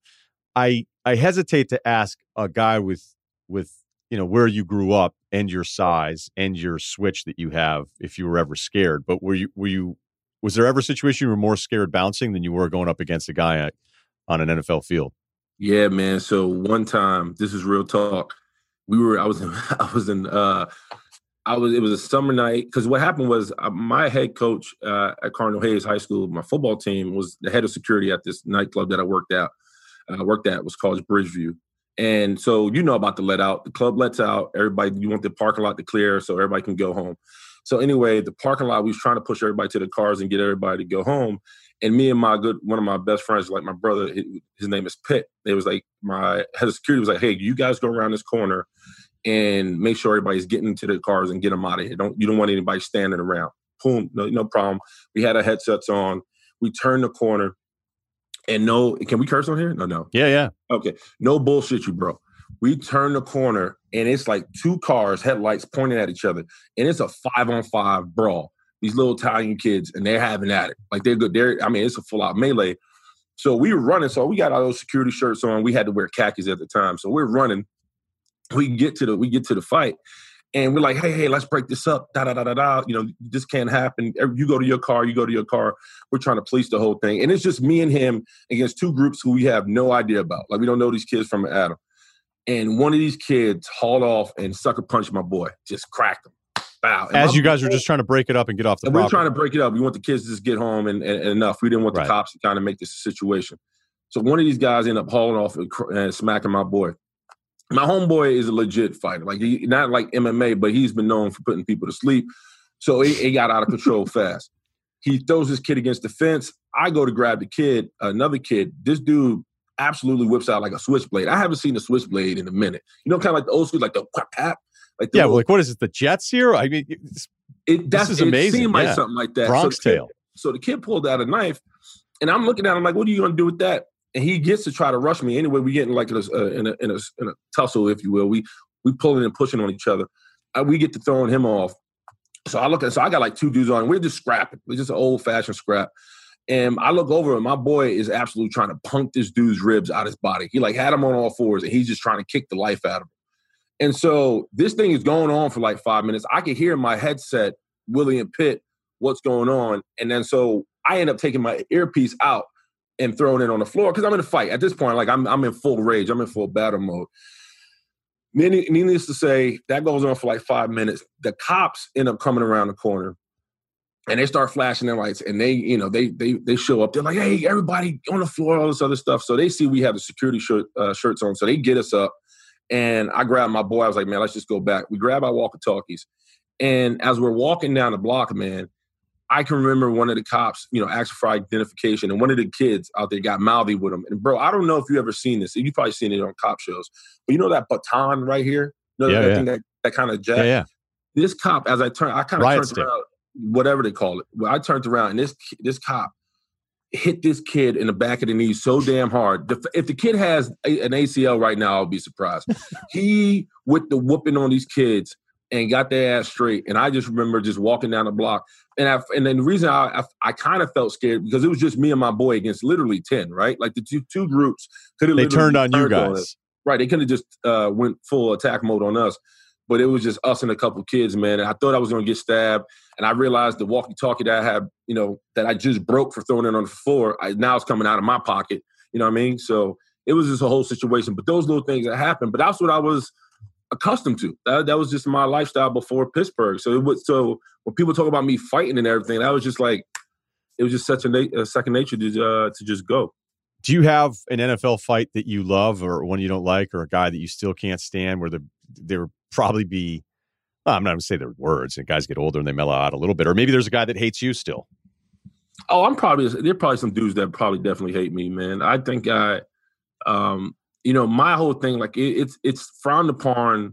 I I hesitate to ask a guy with with you know where you grew up and your size and your switch that you have if you were ever scared. But were you were you was there ever a situation you were more scared bouncing than you were going up against a guy at, on an N F L field? Yeah, man. So one time, this is real talk. We were I was in, I was in uh, I was it was a summer night because what happened was uh, my head coach uh, at Cardinal Hayes High School, my football team, was the head of security at this nightclub that I worked at. I worked at was called Bridgeview. And so you know about the let out. The club lets out. Everybody, you want the parking lot to clear so everybody can go home. So anyway, the parking lot, we was trying to push everybody to the cars and get everybody to go home. And me and my good, one of my best friends, like my brother, his name is Pitt. It was like my head of security was like, "Hey, you guys go around this corner and make sure everybody's getting to the cars and get them out of here. Don't You don't want anybody standing around." Boom, no, no problem. We had our headsets on. We turned the corner. And no, can we curse on here? No, no. Yeah, yeah. Okay. No bullshit, you bro. We turn the corner and it's like two cars, headlights pointing at each other. And it's a five on five brawl. These little Italian kids, and they're having at it. Like they're good. They're, I mean, it's a full out melee. So we were running. So we got all those security shirts on. We had to wear khakis at the time. So we're running. We get to the, we get to the fight. And we're like, hey, hey, let's break this up. Da, da, da, da, da. You know, this can't happen. You go to your car. You go to your car. We're trying to police the whole thing. And it's just me and him against two groups who we have no idea about. Like, we don't know these kids from Adam. And one of these kids hauled off and sucker punched my boy. Just cracked him. Bow. And As you guys boy, are just trying to break it up and get off the and property. We're trying to break it up. We want the kids to just get home and, and, and enough. We didn't want the right. cops to kind of make this a situation. So one of these guys ended up hauling off and, and smacking my boy. My homeboy is a legit fighter. Like, he, not like M M A, but he's been known for putting people to sleep. So it, it got out of control fast. He throws this kid against the fence. I go to grab the kid, another kid. This dude absolutely whips out like a switchblade. I haven't seen a switchblade in a minute. You know, kind of like the old school, like the quap, tap. Like yeah, little, well, like what is it? The Jets here? I mean, it, that's, this is amazing. It seemed like yeah. something like that. Bronx so Tale. Kid, so the kid pulled out a knife, and I'm looking at him like, "What are you going to do with that?" And he gets to try to rush me. Anyway, we getting like in a, uh, in, a, in, a, in a tussle, if you will. We we pulling and pushing on each other. Uh, we get to throwing him off. So I look at, so I got like two dudes on. We're just scrapping. We're just an old fashioned scrap. And I look over and my boy is absolutely trying to punk this dude's ribs out his body. He like had him on all fours and he's just trying to kick the life out of him. And so this thing is going on for like five minutes. I could hear in my headset, Willie and Pitt, what's going on. And then so I end up taking my earpiece out and throwing it on the floor because I'm in a fight. At this point, like I'm I'm in full rage. I'm in full battle mode. Needless to say, that goes on for like five minutes. The cops end up coming around the corner. And they start flashing their lights, and they, you know, they they they show up. They're like, "Hey, everybody on the floor!" All this other stuff. So they see we have the security shirt, uh, shirts on, so they get us up. And I grab my boy. I was like, "Man, let's just go back." We grab our walkie-talkies, and as we're walking down the block, man, I can remember one of the cops, you know, asked for identification, and one of the kids out there got mouthy with him. And bro, I don't know if you ever seen this. You've probably seen it on cop shows, but you know that baton right here, you know, yeah, that yeah. thing that, that kind of jack. Yeah, yeah. This cop, as I turn, I kind of Riot turned stick. around. Whatever they call it. Well, I turned around and this this cop hit this kid in the back of the knee so damn hard. The, if the kid has a, an A C L right now, I'll be surprised. He with the whooping on these kids and got their ass straight. And I just remember just walking down the block. And I, and then the reason I I, I kind of felt scared because it was just me and my boy against literally ten, right? Like the two two groups could have They turned on you guys. On right. They could have just uh, went full attack mode on us. But it was just us and a couple kids, man. And I thought I was going to get stabbed. And I realized the walkie-talkie that I had, you know, that I just broke for throwing it on the floor, I, now it's coming out of my pocket. You know what I mean? So it was just a whole situation. But those little things that happened. But that's what I was accustomed to. That, that was just my lifestyle before Pittsburgh. So it was, so when people talk about me fighting and everything, that was just like, it was just such a, na- a second nature to uh, to just go. Do you have an N F L fight that you love or one you don't like or a guy that you still can't stand where the there would probably be, well, I'm not going to say their words and guys get older and they mellow out a little bit, or maybe there's a guy that hates you still. Oh, I'm probably, there are probably some dudes that probably definitely hate me, man. I think I, um, you know, my whole thing, like it, it's, it's frowned upon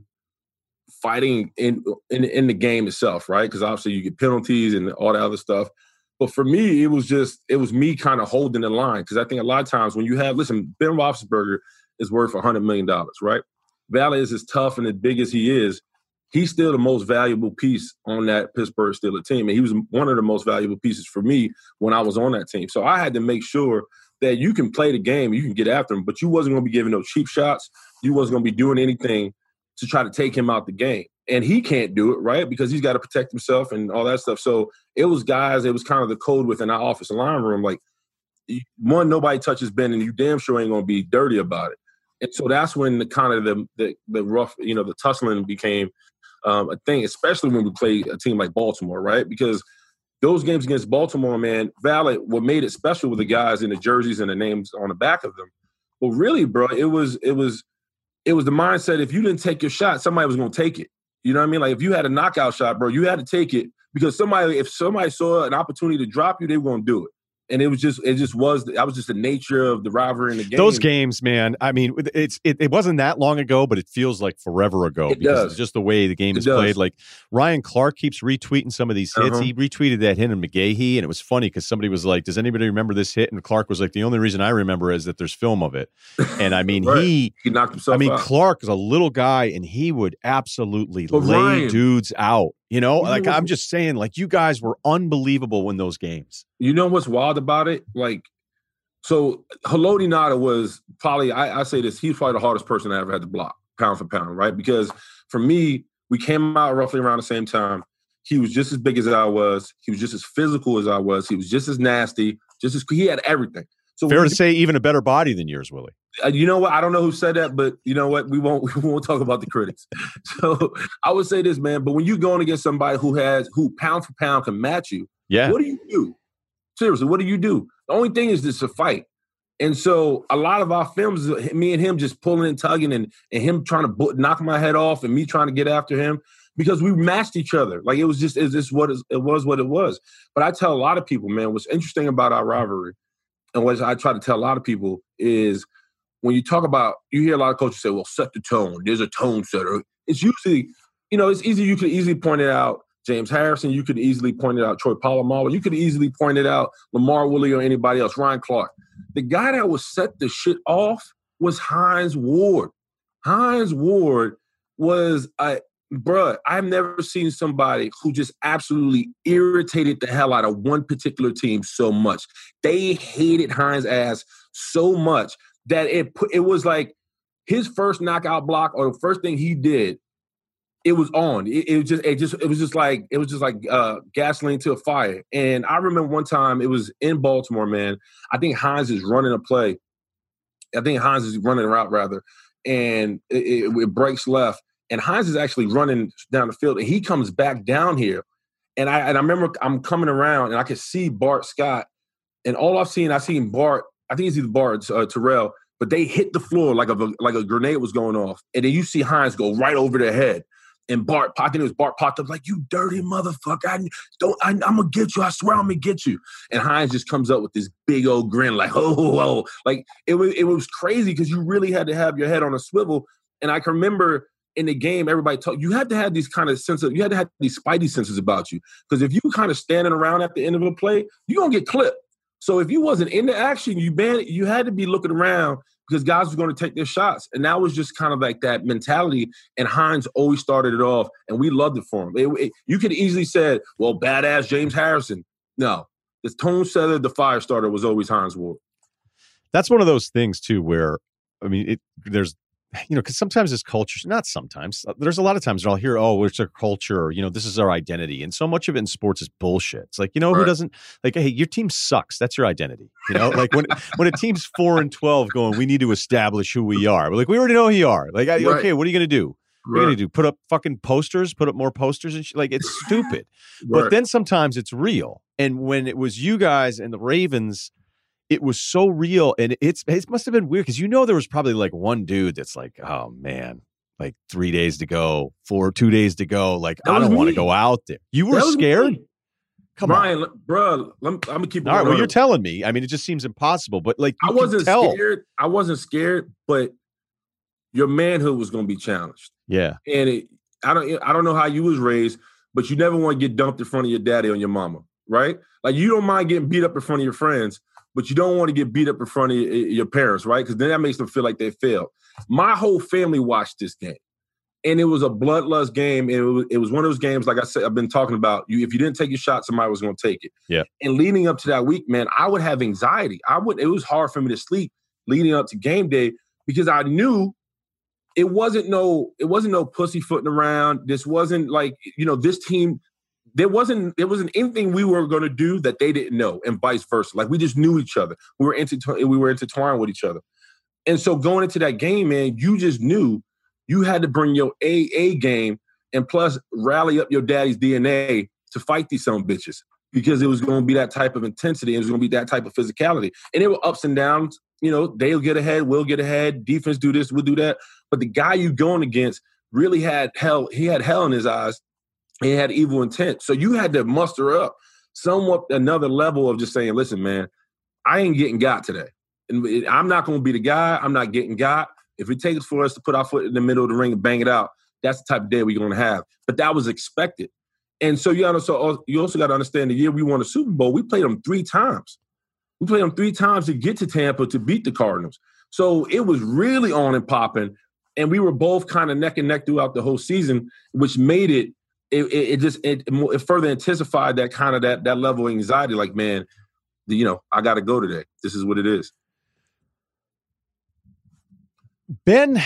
fighting in, in, in the game itself, right? Because obviously you get penalties and all that other stuff. But for me, it was just, it was me kind of holding the line. Because I think a lot of times when you have, listen, Ben Roethlisberger is worth one hundred million dollars, right? Valle is as tough and as big as he is. He's still the most valuable piece on that Pittsburgh Steelers team. And he was one of the most valuable pieces for me when I was on that team. So I had to make sure that you can play the game, you can get after him, but you wasn't going to be giving no cheap shots. You wasn't going to be doing anything to try to take him out the game. And he can't do it, right? Because he's got to protect himself and all that stuff. So it was guys, it was kind of the code within our office line room. Like, one, nobody touches Ben, and you damn sure ain't going to be dirty about it. And so that's when the kind of the the, the rough, you know, the tussling became um, a thing, especially when we played a team like Baltimore, right? Because those games against Baltimore, man, Valle, what made it special with the guys in the jerseys and the names on the back of them. But really, bro, it was it was it was the mindset. If you didn't take your shot, somebody was going to take it. You know what I mean? Like if you had a knockout shot, bro, you had to take it because somebody, if somebody saw an opportunity to drop you, they were going to do it. And it was just, it just was, that was just the nature of the rivalry in the game. Those games, man, I mean, it's it, it wasn't that long ago, but it feels like forever ago it because does. It's just the way the game it is does. played. Like Ryan Clark keeps retweeting some of these hits. Uh-huh. He retweeted that hit in McGahee, and it was funny because somebody was like, does anybody remember this hit? And Clark was like, the only reason I remember is that there's film of it. And I mean, right. he, he knocked himself I mean, out. Clark is a little guy, and he would absolutely But lay Ryan, dudes out. You know, you know like what, I'm just saying, like you guys were unbelievable in those games. You know what's wild about it? Like, so Haloti Ngata was probably, I, I say this, he's probably the hardest person I ever had to block, pound for pound, right? Because for me, we came out roughly around the same time. He was just as big as I was. He was just as physical as I was. He was just as nasty. Just as he had everything. So Fair we, to say, even a better body than yours, Willie. Uh, you know what? I don't know who said that, but you know what? We won't we won't talk about the critics. So I would say this, man. But when you're going against somebody who has who pound for pound can match you, yeah. What do you do? Seriously, what do you do? The only thing is just a fight. And so a lot of our films, me and him just pulling and tugging, and and him trying to bo- knock my head off, and me trying to get after him because we matched each other. Like it was just it just what it was what it was. But I tell a lot of people, man, what's interesting about our rivalry, and what I try to tell a lot of people is, when you talk about, you hear a lot of coaches say, well, set the tone. There's a tone setter. It's usually you know, it's easy. You could easily point it out James Harrison. You could easily point it out Troy Polamalu. You could easily point it out Lamar Willie or anybody else, Ryan Clark. The guy that was set the shit off was Hines Ward. Hines Ward was a bruh, I've never seen somebody who just absolutely irritated the hell out of one particular team so much. They hated Hines' ass so much that it it was like his first knockout block or the first thing he did, it was on. It, it was just it just it was just like it was just like uh, gasoline to a fire. And I remember one time it was in Baltimore, man. I think Hines is running a play. I think Hines is running a route rather, and it, it, it breaks left. And Hines is actually running down the field, and he comes back down here. And I and I remember I'm coming around, and I could see Bart Scott. And all I've seen, I've seen Bart, I think it's either Bart or uh, Terrell, but they hit the floor like a, like a grenade was going off. And then you see Hines go right over their head. And Bart, I think it was Bart popped up like, you dirty motherfucker. I don't, I, I'm going to get you. I swear I'm going to get you. And Hines just comes up with this big old grin like, oh, oh, oh. Like, it was, it was crazy because you really had to have your head on a swivel. And I can remember – in the game, everybody talk. You had to have these kind of sense of, you had to have these spidey senses about you. Because if you kind of standing around at the end of a play, you're going to get clipped. So if you wasn't in the action, you been, you had to be looking around because guys were going to take their shots. And that was just kind of like that mentality. And Hines always started it off, and we loved it for him. It, it, you could easily said, well, badass James Harrison. No, the tone setter, the fire starter was always Hines Ward. That's one of those things, too, where, I mean, it, there's, you know, because sometimes this culture, not sometimes, there's a lot of times where I'll hear, oh, it's a culture, or, you know, this is our identity. And so much of it in sports is bullshit. It's like, you know, right. Who doesn't, like, hey, your team sucks. That's your identity. You know, like when when a team's four and twelve going, we need to establish who we are. We're like, we already know who you are. Like, right. Okay, what are you going to do? Right. What are you going to do? Put up fucking posters, put up more posters and shit? Like, it's stupid. Right. But then sometimes it's real. And when it was you guys and the Ravens, it was so real, and it's it must have been weird because you know there was probably like one dude that's like, oh man, like three days to go, four two days to go, like I don't want to go out there. You were scared? Me. Come Ryan, on, bro. I'm gonna keep. All right, well, you're telling me. I mean, it just seems impossible, but like I wasn't scared. I wasn't scared, but your manhood was gonna be challenged. Yeah, and it, I don't I don't know how you was raised, but you never want to get dumped in front of your daddy or your mama, right? Like you don't mind getting beat up in front of your friends, but you don't want to get beat up in front of your parents, right? Because then that makes them feel like they failed. My whole family watched this game, and it was a bloodlust game. And it was, it was one of those games, like I said, I've been talking about. You, if you didn't take your shot, somebody was going to take it. Yeah. And leading up to that week, man, I would have anxiety. I would. It was hard for me to sleep leading up to game day because I knew it wasn't no, it wasn't no pussyfooting around. This wasn't like, you know, this team. There wasn't there wasn't anything we were going to do that they didn't know, and vice versa. Like we just knew each other. We were intertwined. We were intertwined with each other, and so going into that game, man, you just knew you had to bring your A A game, and plus rally up your daddy's D N A to fight these some bitches because it was going to be that type of intensity. It was going to be that type of physicality, and there were ups and downs. You know, they'll get ahead, we'll get ahead. Defense do this, we'll do that. But the guy you going against really had hell. He had hell in his eyes. He had evil intent. So you had to muster up somewhat another level of just saying, listen, man, I ain't getting got today. And I'm not going to be the guy. I'm not getting got. If it takes for us to put our foot in the middle of the ring and bang it out, that's the type of day we're going to have. But that was expected. And so you also, you also got to understand the year we won the Super Bowl, we played them three times. We played them three times to get to Tampa to beat the Cardinals. So it was really on and popping. And we were both kind of neck and neck throughout the whole season, which made it, It, it, it just it, it further intensified that kind of that that level of anxiety. Like, man, you know, I got to go today. This is what it is. Ben,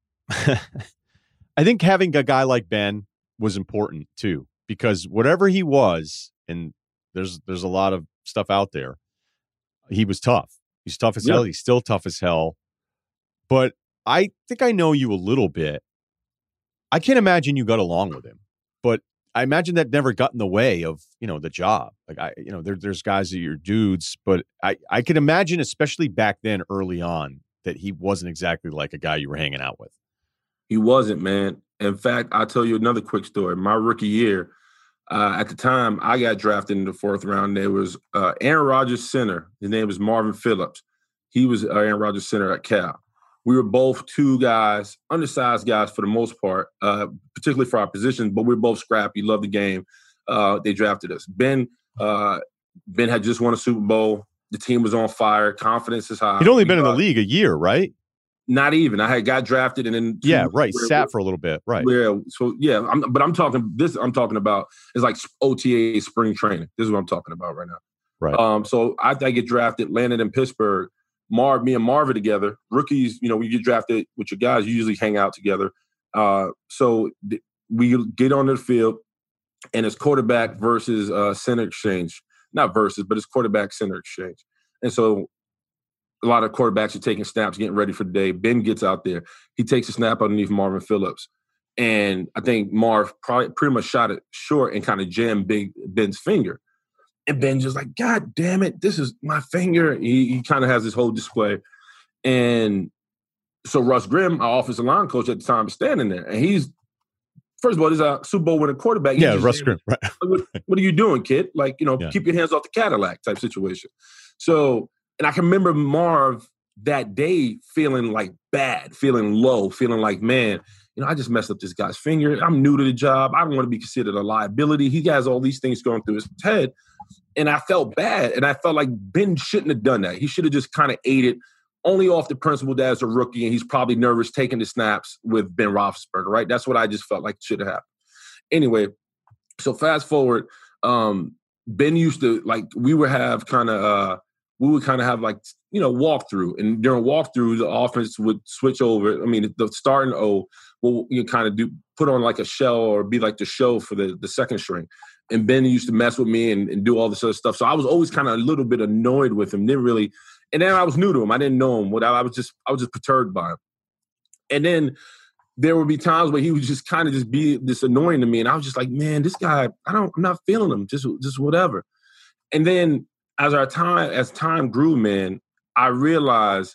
I think having a guy like Ben was important too, because whatever he was, and there's there's a lot of stuff out there, he was tough. He's tough as yeah. hell. He's still tough as hell. But I think I know you a little bit. I can't imagine you got along with him. But I imagine that never got in the way of, you know, the job. Like, I, you know, there, there's guys that are dudes, but I, I can imagine, especially back then early on, that he wasn't exactly like a guy you were hanging out with. He wasn't, man. In fact, I'll tell you another quick story. My rookie year, uh, at the time, I got drafted in the fourth round. There was uh, Aaron Rodgers center. His name was Marvin Phillips. He was Aaron Rodgers center at Cal. we were both two guys, undersized guys for the most part, uh, particularly for our positions, but we were both scrappy, loved the game. Uh, they drafted us. Ben, uh, Ben had just won a Super Bowl. The team was on fire. Confidence is high. He'd only been in the league a year, right? Not even. I had got drafted and then yeah, right. Sat for a little bit, right? Yeah. So yeah, I'm, but I'm talking this. I'm talking about is like O T A spring training. This is what I'm talking about right now. Right. Um. So I, I get drafted, landed in Pittsburgh. Marv, me and Marv are together. Rookies, you know, when you get drafted with your guys, you usually hang out together. Uh. So th- we get on the field, and it's quarterback versus uh, center exchange. Not versus, but it's quarterback center exchange. And so a lot of quarterbacks are taking snaps, getting ready for the day. Ben gets out there. He takes a snap underneath Marvin Phillips. And I think Marv probably pretty much shot it short and kind of jammed Big Ben's finger. And Ben just like, God damn it, this is my finger. He, he kind of has this whole display. And so Russ Grimm, our offensive line coach at the time, is standing there. And he's, first of all, he's a Super Bowl winning quarterback. He's yeah, Russ Grimm. Right. What, what are you doing, kid? Like, you know, yeah. keep your hands off the Cadillac type situation. So, and I can remember Marv that day feeling like bad, feeling low, feeling like, man, you know, I just messed up this guy's finger. I'm new to the job. I don't want to be considered a liability. He has all these things going through his head. And I felt bad. And I felt like Ben shouldn't have done that. He should have just kind of ate it only off the principle that as a rookie, and he's probably nervous taking the snaps with Ben Roethlisberger, right? That's what I just felt like should have happened. Anyway, so fast forward, um, Ben used to, like, we would have kind of, uh, we would kind of have, like, you know, walkthrough. And during walkthrough, the offense would switch over. I mean, the starting O will you know, kind of do put on like a shell or be like the show for the, the second string. And Ben used to mess with me and, and do all this other stuff. So I was always kind of a little bit annoyed with him. Didn't really, and then I was new to him. I didn't know him. What I, I was just, I was just perturbed by him. And then there would be times where he would just kind of just be this annoying to me, and I was just like, man, this guy, I don't, I'm not feeling him. Just, just whatever. And then as our time, as time grew, man, I realized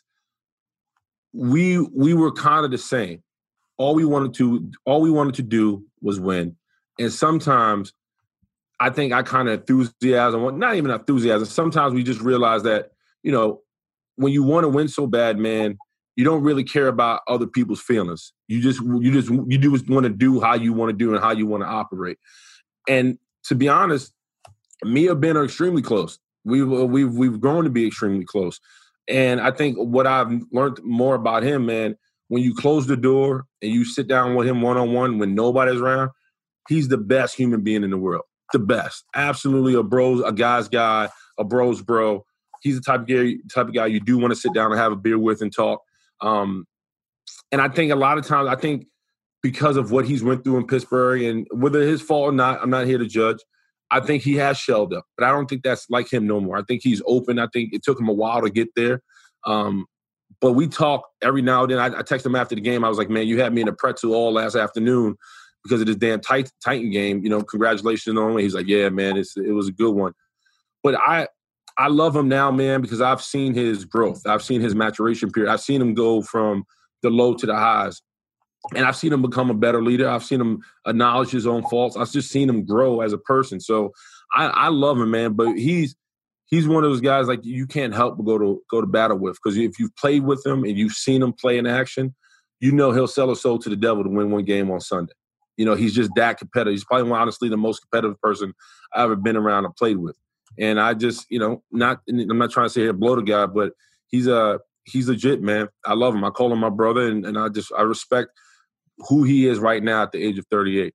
we we were kind of the same. All we wanted to, all we wanted to do was win. And sometimes I think I kind of enthusiasm, not even enthusiasm. Sometimes we just realize that, you know, when you want to win so bad, man, you don't really care about other people's feelings. You just, you just, you do want to do how you want to do and how you want to operate. And to be honest, me and Ben are extremely close. We've, we've, we've grown to be extremely close. And I think what I've learned more about him, man, when you close the door and you sit down with him one-on-one when nobody's around, he's the best human being in the world. The best. Absolutely a bros, a guy's guy, a bros bro. He's the type of guy, type of guy you do want to sit down and have a beer with and talk. Um, and I think a lot of times, I think because of what he's went through in Pittsburgh, and whether his fault or not, I'm not here to judge. I think he has shelled up, but I don't think that's like him no more. I think he's open. I think it took him a while to get there. Um, but we talk every now and then. I, I text him after the game. I was like, man, you had me in a pretzel all last afternoon because of this damn tight, Titan game. You know, congratulations on it. He's like, yeah, man, it's, it was a good one. But I I love him now, man, because I've seen his growth. I've seen his maturation period. I've seen him go from the low to the highs. And I've seen him become a better leader. I've seen him acknowledge his own faults. I've just seen him grow as a person. So I, I love him, man. But he's he's one of those guys like you can't help but go to go to battle with, because if you've played with him and you've seen him play in action, you know he'll sell his soul to the devil to win one game on Sunday. You know, he's just that competitive. He's probably honestly the most competitive person I've ever been around and played with. And I just, you know, not I'm not trying to say here blow the guy, but he's a he's legit, man. I love him. I call him my brother, and, and I just I respect who he is right now at the age of thirty-eight.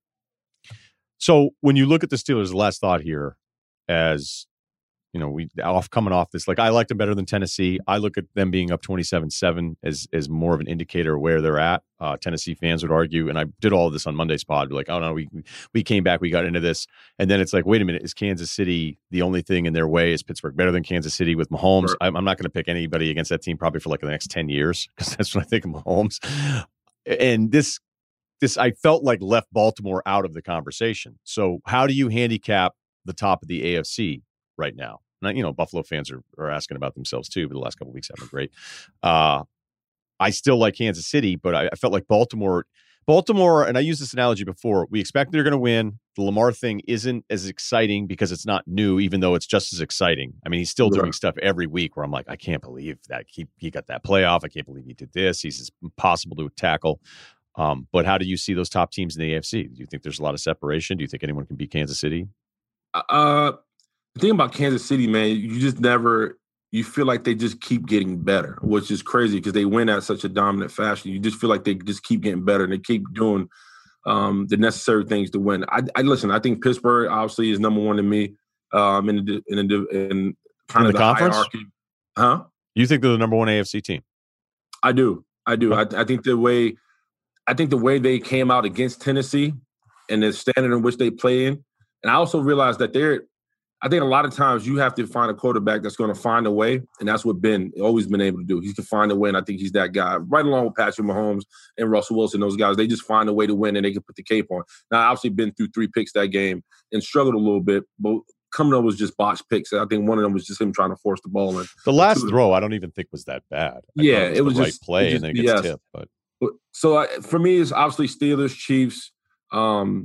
So when you look at the Steelers, the last thought here, as you know, we off coming off this, like I liked them better than Tennessee. I look at them being up twenty-seven seven as as more of an indicator of where they're at. Uh, Tennessee fans would argue, and I did all of this on Monday's pod. Be like, oh no, we we came back, we got into this, and then it's like, wait a minute, is Kansas City the only thing in their way? Is Pittsburgh better than Kansas City with Mahomes? Sure. I'm, I'm not going to pick anybody against that team probably for like the next ten years, because that's what I think of Mahomes. And this. This I felt like left Baltimore out of the conversation. So how do you handicap the top of the A F C right now? And, you know, Buffalo fans are, are asking about themselves too, but the last couple of weeks have been great. Uh, I still like Kansas City, but I, I felt like Baltimore, Baltimore, and I used this analogy before, we expect they're going to win. The Lamar thing isn't as exciting because it's not new, even though it's just as exciting. I mean, he's still doing Right. stuff every week where I'm like, I can't believe that he, he got that playoff. I can't believe he did this. He's impossible to tackle. Um, but how do you see those top teams in the A F C? Do you think there's a lot of separation? Do you think anyone can beat Kansas City? Uh, the thing about Kansas City, man, you just never you feel like they just keep getting better, which is crazy because they win at such a dominant fashion. You just feel like they just keep getting better and they keep doing um, the necessary things to win. I, I listen. I think Pittsburgh obviously is number one to me um, in the in the in kind In of the the, conference? hierarchy. Huh? You think they're the number one A F C team? I do. I do. I, I think the way I think the way they came out against Tennessee and the standard in which they play in, and I also realized that they're. I think a lot of times you have to find a quarterback that's going to find a way, and that's what Ben always been able to do. He can find a way, and I think he's that guy. Right along with Patrick Mahomes and Russell Wilson, those guys, they just find a way to win, and they can put the cape on. Now, I obviously been through three picks that game and struggled a little bit, but coming up was just botched picks. I think one of them was just him trying to force the ball in. The last throw, I don't even think was that bad. I Yeah, it was, it was the just right play, it and just- then it gets yes. tipped. But So I, for me, it's obviously Steelers, Chiefs. Um,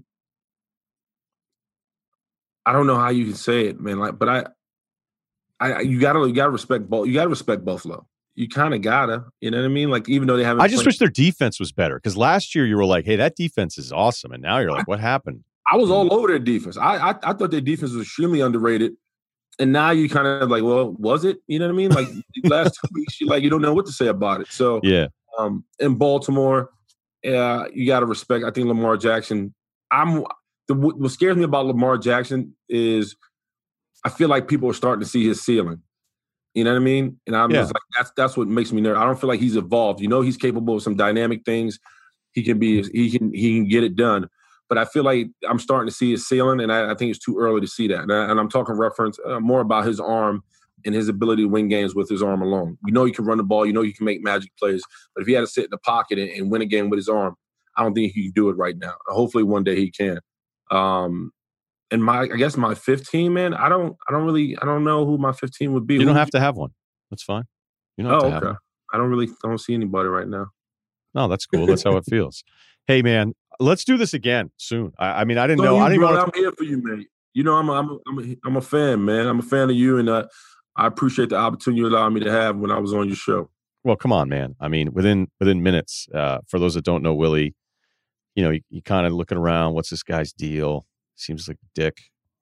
I don't know how you can say it, man. Like, but I, I, you gotta, you gotta respect both. You gotta respect Buffalo. You kind of gotta, you know what I mean? Like, even though they haven't, I just played- wish their defense was better because last year you were like, "Hey, that defense is awesome," and now you're like, "What happened?" I was all over their defense. I, I, I thought their defense was extremely underrated, and now you kind of like, well, was it? You know what I mean? Like the last two weeks, you like you don't know what to say about it. So, Yeah, um, in Baltimore, uh, you got to respect. I think Lamar Jackson. I'm the what scares me about Lamar Jackson is I feel like people are starting to see his ceiling. You know what I mean? And I'm Yeah. just like that's that's what makes me nervous. I don't feel like he's evolved. You know, he's capable of some dynamic things. He can be he can he can get it done. But I feel like I'm starting to see his ceiling, and I, I think it's too early to see that. And, I, and I'm talking reference uh, more about his arm and his ability to win games with his arm alone. You know he can run the ball. You know he can make magic plays. But if he had to sit in the pocket and, and win a game with his arm, I don't think he can do it right now. Hopefully one day he can. Um, and my, I guess my fifteen, man, I don't, I don't really, I don't know who my fifteen would be. you Who don't would have to have one. That's fine. You don't have Oh, to have okay. one. I don't really, I don't see anybody right now. No, that's cool. That's how it feels. Hey, man, let's do this again soon. I, I mean, I didn't So know. you, I didn't brother, want I'm here for you, man. You know, I'm a, I'm a, I'm a, I'm a fan, man. I'm a fan of you, and uh, I appreciate the opportunity you allowed me to have when I was on your show. Well, come on, man. I mean, within within minutes. Uh, for those that don't know Willie, you know, you, you kind of looking around. What's this guy's deal? Seems like a dick.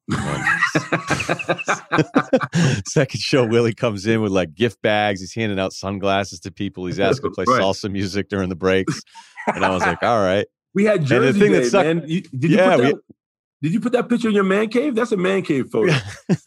Second show, Willie comes in with like gift bags. He's handing out sunglasses to people. He's asking to play Right. salsa music during the breaks. And I was like, all right. We had the Jersey thing that Day, sucked- man. You, did you Yeah, put we- that? Did you put that picture in your man cave? That's a man cave photo.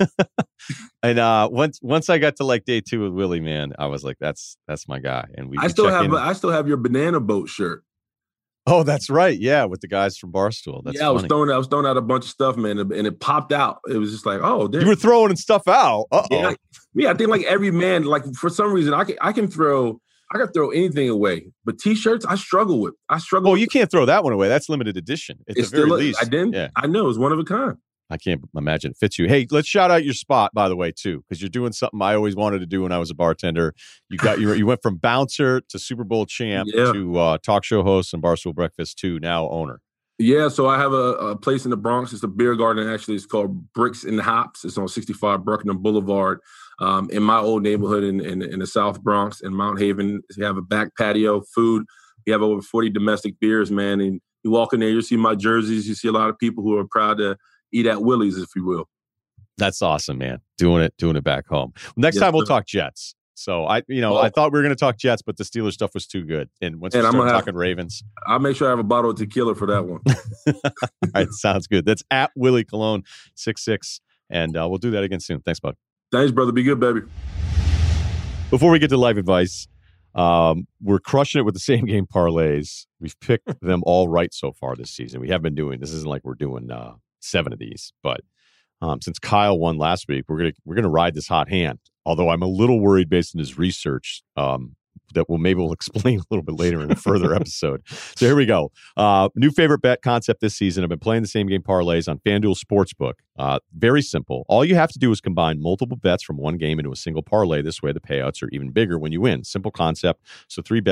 And uh, once once I got to like day two with Willie, man, I was like, that's that's my guy. And we I we still check have in. I still have your banana boat shirt. Oh, that's right. Yeah, with the guys from Barstool. That's yeah, I was funny. throwing I was throwing out a bunch of stuff, man, and it popped out. It was just like, oh, there. You were throwing stuff out. Uh oh. Yeah, yeah, I think like every man, like for some reason, I can I can throw I can throw anything away, but t-shirts I struggle with. I struggle. Oh, with you can't throw that one away. That's limited edition. At It's the very still, least. I didn't. Yeah. I know it's one of a kind. I can't imagine it fits you. Hey, let's shout out your spot, by the way, too, because you're doing something I always wanted to do when I was a bartender. You got you. You went from bouncer to Super Bowl champ Yeah. to uh, talk show host and Barstool Breakfast to now owner. Yeah, so I have a, a place in the Bronx. It's a beer garden. Actually, it's called Bricks and Hops. It's on sixty-five Buckingham Boulevard, um, in my old neighborhood in, in in the South Bronx in Mount Haven. We have a back patio, food. We have over forty domestic beers, man. And you walk in there, you see my jerseys. You see a lot of people who are proud to eat at Willie's, if you will. That's awesome, man. Doing it, doing it back home. Next Yes, time we'll sir. talk Jets. So I, you know, Oh. I thought we were going to talk Jets, but the Steelers stuff was too good. And once we And I'm start gonna have- talking Ravens, I'll make sure I have a bottle of tequila for that one. all right, sounds good. That's at Willie Colon six six, and uh, we'll do that again soon. Thanks, bud. Thanks, brother. Be good, baby. Before we get to life advice, um, we're crushing it with the same game parlays. We've picked them all right so far this season. We have been doing this isn't like we're doing uh, seven of these, but um, since Kyle won last week, we're gonna we're gonna ride this hot hand. Although I'm a little worried based on his research um, that we'll maybe we'll explain a little bit later in a further episode. So here we go. Uh, new favorite bet concept this season. I've been playing the same game parlays on FanDuel Sportsbook. Uh, very simple. All you have to do is combine multiple bets from one game into a single parlay. This way, the payouts are even bigger when you win. Simple concept. So three bets,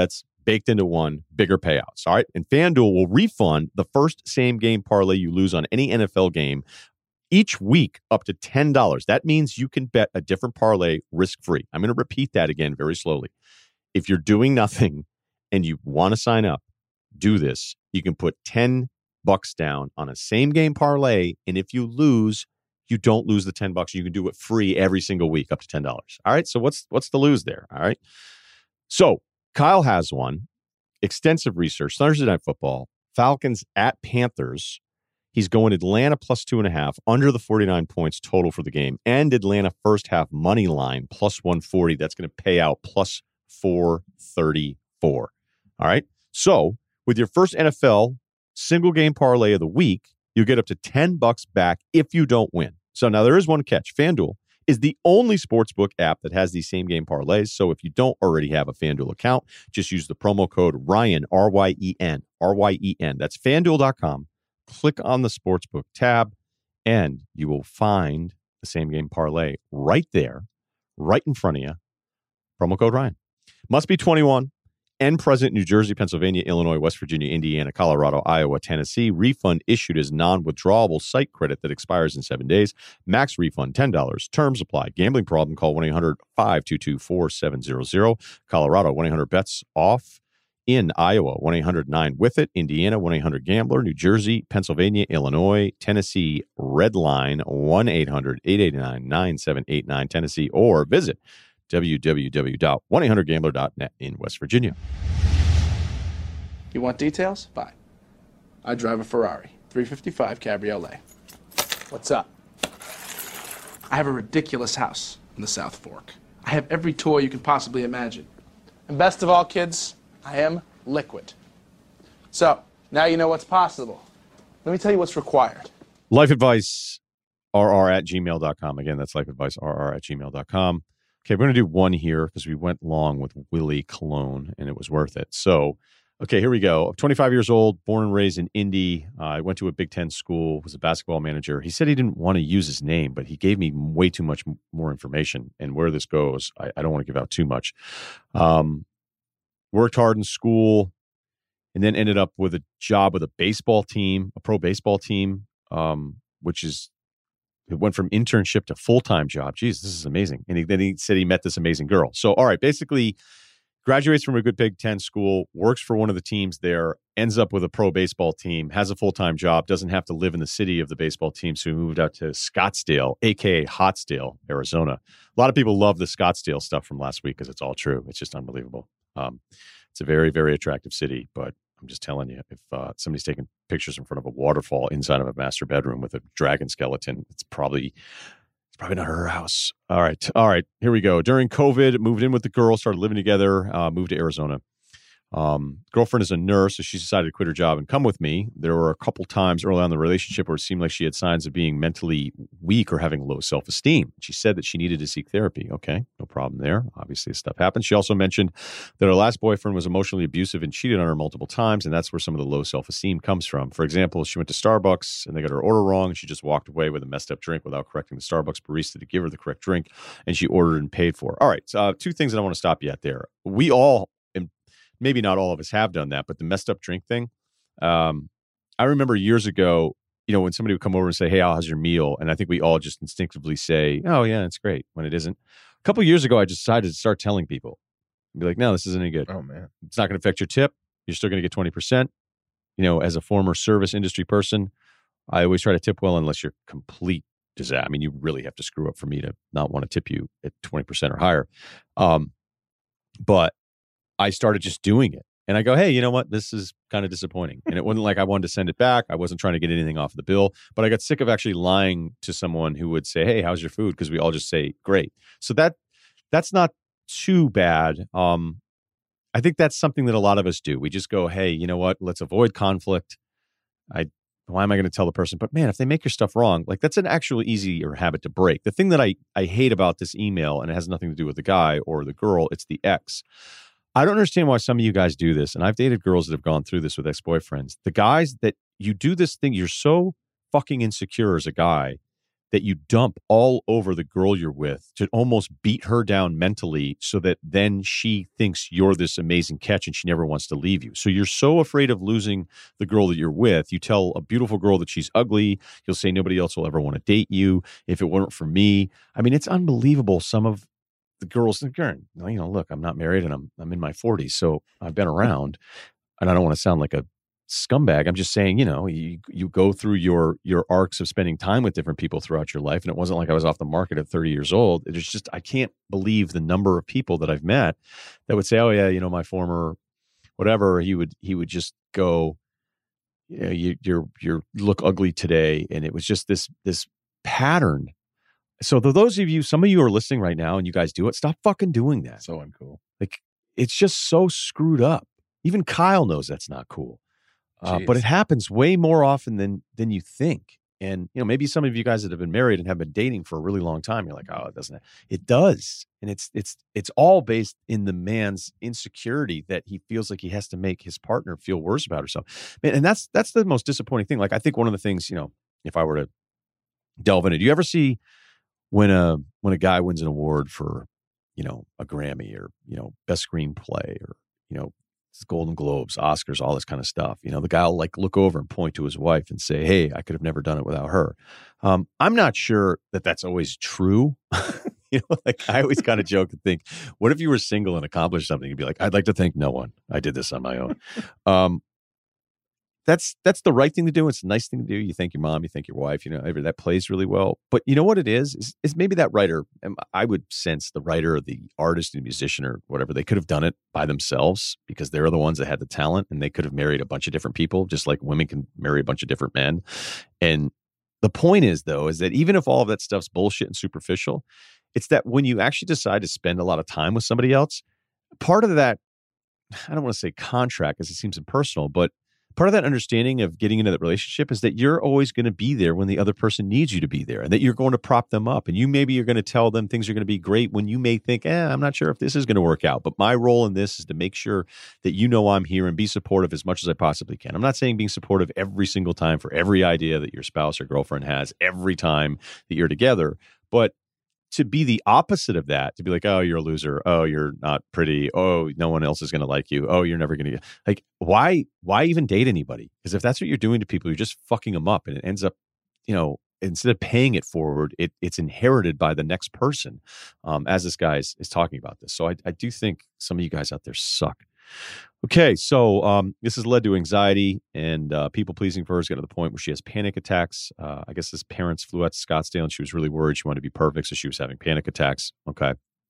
baked into one, bigger payouts. All right. And FanDuel will refund the first same game parlay you lose on any N F L game each week up to ten dollars. That means you can bet a different parlay risk-free. I'm going to repeat that again very slowly. If you're doing nothing and you want to sign up, do this. You can put ten bucks down on a same game parlay. And if you lose, you don't lose the ten bucks. You can do it free every single week up to ten dollars. All right. So what's, what's the lose there? All right. So Kyle has one. Extensive research. Thursday Night Football. Falcons at Panthers. He's going Atlanta plus two and a half, under the forty-nine points total for the game, and Atlanta first half money line plus one forty. That's going to pay out plus four thirty-four. All right. So with your first N F L single game parlay of the week, you get up to ten bucks back if you don't win. So now there is one catch. FanDuel is the only sportsbook app that has these same game parlays. So if you don't already have a FanDuel account, just use the promo code Ryan, R Y E N, R Y E N. That's FanDuel dot com. Click on the Sportsbook tab, and you will find the same game parlay right there, right in front of you. Promo code Ryan. Must be twenty-one and present in New Jersey, Pennsylvania, Illinois, West Virginia, Indiana, Colorado, Iowa, Tennessee. Refund issued as non-withdrawable site credit that expires in seven days. Max refund ten dollars. Terms apply. Gambling problem? Call one eight hundred five two two four seven zero zero. Colorado, one eight hundred bets off. In Iowa, one eight hundred nine with it. Indiana, one eight hundred gambler. New Jersey, Pennsylvania, Illinois, Tennessee, Redline, one eight hundred eight eight nine nine seven eight nine, Tennessee, or visit w w w dot one eight hundred gambler dot net in West Virginia. You want details? Fine. I drive a Ferrari, three fifty-five Cabriolet. What's up? I have a ridiculous house in the South Fork. I have every toy you can possibly imagine. And best of all, kids, I am liquid. So, now you know what's possible. Let me tell you what's required. Life advice, R R at gmail dot com. Again, that's life advice, R R at gmail dot com. Okay, we're going to do one here because we went long with Willie Colon, and it was worth it. So, okay, here we go. twenty-five years old, born and raised in Indy. Uh, I went to a Big Ten school, was a basketball manager. He said he didn't want to use his name, but he gave me way too much more information. And where this goes, I, I don't want to give out too much. Um, worked hard in school, and then ended up with a job with a baseball team, a pro baseball team, um, which is, it went from internship to full-time job. Geez, this is amazing. And he, then he said he met this amazing girl. So, all right, basically graduates from a good Big Ten school, works for one of the teams there, ends up with a pro baseball team, has a full-time job, doesn't have to live in the city of the baseball team, so he moved out to Scottsdale, a k a. Hottsdale, Arizona. A lot of people love the Scottsdale stuff from last week because it's all true. It's just unbelievable. Um, it's a very, very attractive city, but I'm just telling you, if uh, somebody's taking pictures in front of a waterfall inside of a master bedroom with a dragon skeleton, it's probably it's probably not her house. All right, all right, here we go. During COVID, moved in with the girl, started living together, uh, moved to Arizona. Um, girlfriend is a nurse, so she decided to quit her job and come with me. There were a couple times early on in the relationship where it seemed like she had signs of being mentally weak or having low self-esteem. She said that she needed to seek therapy. Okay, no problem there. Obviously, stuff happens. She also mentioned that her last boyfriend was emotionally abusive and cheated on her multiple times, and that's where some of the low self-esteem comes from. For example, she went to Starbucks and they got her order wrong, and she just walked away with a messed up drink without correcting the Starbucks barista to give her the correct drink, and she ordered and paid for. All right, so, uh, two things that I want to stop you at there. We all, maybe not all of us have done that, but the messed up drink thing. Um, I remember years ago, you know, when somebody would come over and say, "Hey, how's your meal?" And I think we all just instinctively say, "Oh yeah, it's great," when it isn't. A couple of years ago, I decided to start telling people, I'd be like, "No, this isn't any good. Oh man, it's not going to affect your tip. You're still going to get twenty percent. You know, as a former service industry person, I always try to tip well unless you're complete disaster. I mean, you really have to screw up for me to not want to tip you at twenty percent or higher. Um, but I started just doing it. And I go, hey, you know what? This is kind of disappointing. And it wasn't like I wanted to send it back. I wasn't trying to get anything off the bill. But I got sick of actually lying to someone who would say, hey, how's your food? Because we all just say, great. So that that's not too bad. Um, I think that's something that a lot of us do. We just go, hey, you know what? Let's avoid conflict. I why am I going to tell the person? But man, if they make your stuff wrong, like that's an actual easier habit to break. The thing that I, I hate about this email, and it has nothing to do with the guy or the girl, it's the ex. I don't understand why some of you guys do this. And I've dated girls that have gone through this with ex-boyfriends. The guys that you do this thing, you're so fucking insecure as a guy that you dump all over the girl you're with to almost beat her down mentally so that then she thinks you're this amazing catch and she never wants to leave you. So you're so afraid of losing the girl that you're with. You tell a beautiful girl that she's ugly. You'll say nobody else will ever want to date you if it weren't for me. I mean, it's unbelievable. Some of the girls, you know, look, I'm not married and I'm I'm in my forties, so I've been around, and I don't want to sound like a scumbag. I'm just saying, you know, you you go through your your arcs of spending time with different people throughout your life, and it wasn't like I was off the market at thirty years old. It's just, I can't believe the number of people that I've met that would say, oh yeah, you know, my former whatever, he would he would just go, you know, you you're you're look ugly today, and it was just this this pattern. So for those of you, some of you are listening right now and you guys do it, stop fucking doing that. So uncool. Like, it's just so screwed up. Even Kyle knows that's not cool. Uh, but it happens way more often than than you think. And, you know, maybe some of you guys that have been married and have been dating for a really long time, you're like, oh, it doesn't. It does. And it's it's it's all based in the man's insecurity that he feels like he has to make his partner feel worse about herself. Man, and that's that's the most disappointing thing. Like, I think one of the things, you know, if I were to delve into, do you ever see when a when a guy wins an award for, you know, a Grammy or, you know, best screenplay or, you know, Golden Globes, Oscars, all this kind of stuff. You know, the guy will like look over and point to his wife and say, hey, I could have never done it without her. Um, I'm not sure that that's always true. You know, like I always kind of joke and think, what if you were single and accomplished something? You'd be like, I'd like to thank no one. I did this on my own. Um, that's that's the right thing to do. It's a nice thing to do. You thank your mom, you thank your wife, you know, that plays really well. But you know what it is? Is, is maybe that writer, I would sense the writer or the artist and musician or whatever, they could have done it by themselves because they're the ones that had the talent, and they could have married a bunch of different people, just like women can marry a bunch of different men. And the point is, though, is that even if all of that stuff's bullshit and superficial, it's that when you actually decide to spend a lot of time with somebody else, part of that, I don't want to say contract because it seems impersonal, but part of that understanding of getting into that relationship is that you're always going to be there when the other person needs you to be there, and that you're going to prop them up. And you maybe you're going to tell them things are going to be great when you may think, eh, I'm not sure if this is going to work out. But my role in this is to make sure that you know I'm here and be supportive as much as I possibly can. I'm not saying being supportive every single time for every idea that your spouse or girlfriend has every time that you're together, but to be the opposite of that, to be like, oh, you're a loser. Oh, you're not pretty. Oh, no one else is going to like you. Oh, you're never going to get like, why, why even date anybody? Because if that's what you're doing to people, you're just fucking them up, and it ends up, you know, instead of paying it forward, it it's inherited by the next person. Um, as this guy is, is talking about this. So I, I do think some of you guys out there suck. Okay, so um, this has led to anxiety and uh, people pleasing for her. Has got to the point where she has panic attacks. Uh, I guess his parents flew out to Scottsdale and she was really worried. She wanted to be perfect, so she was having panic attacks. Okay.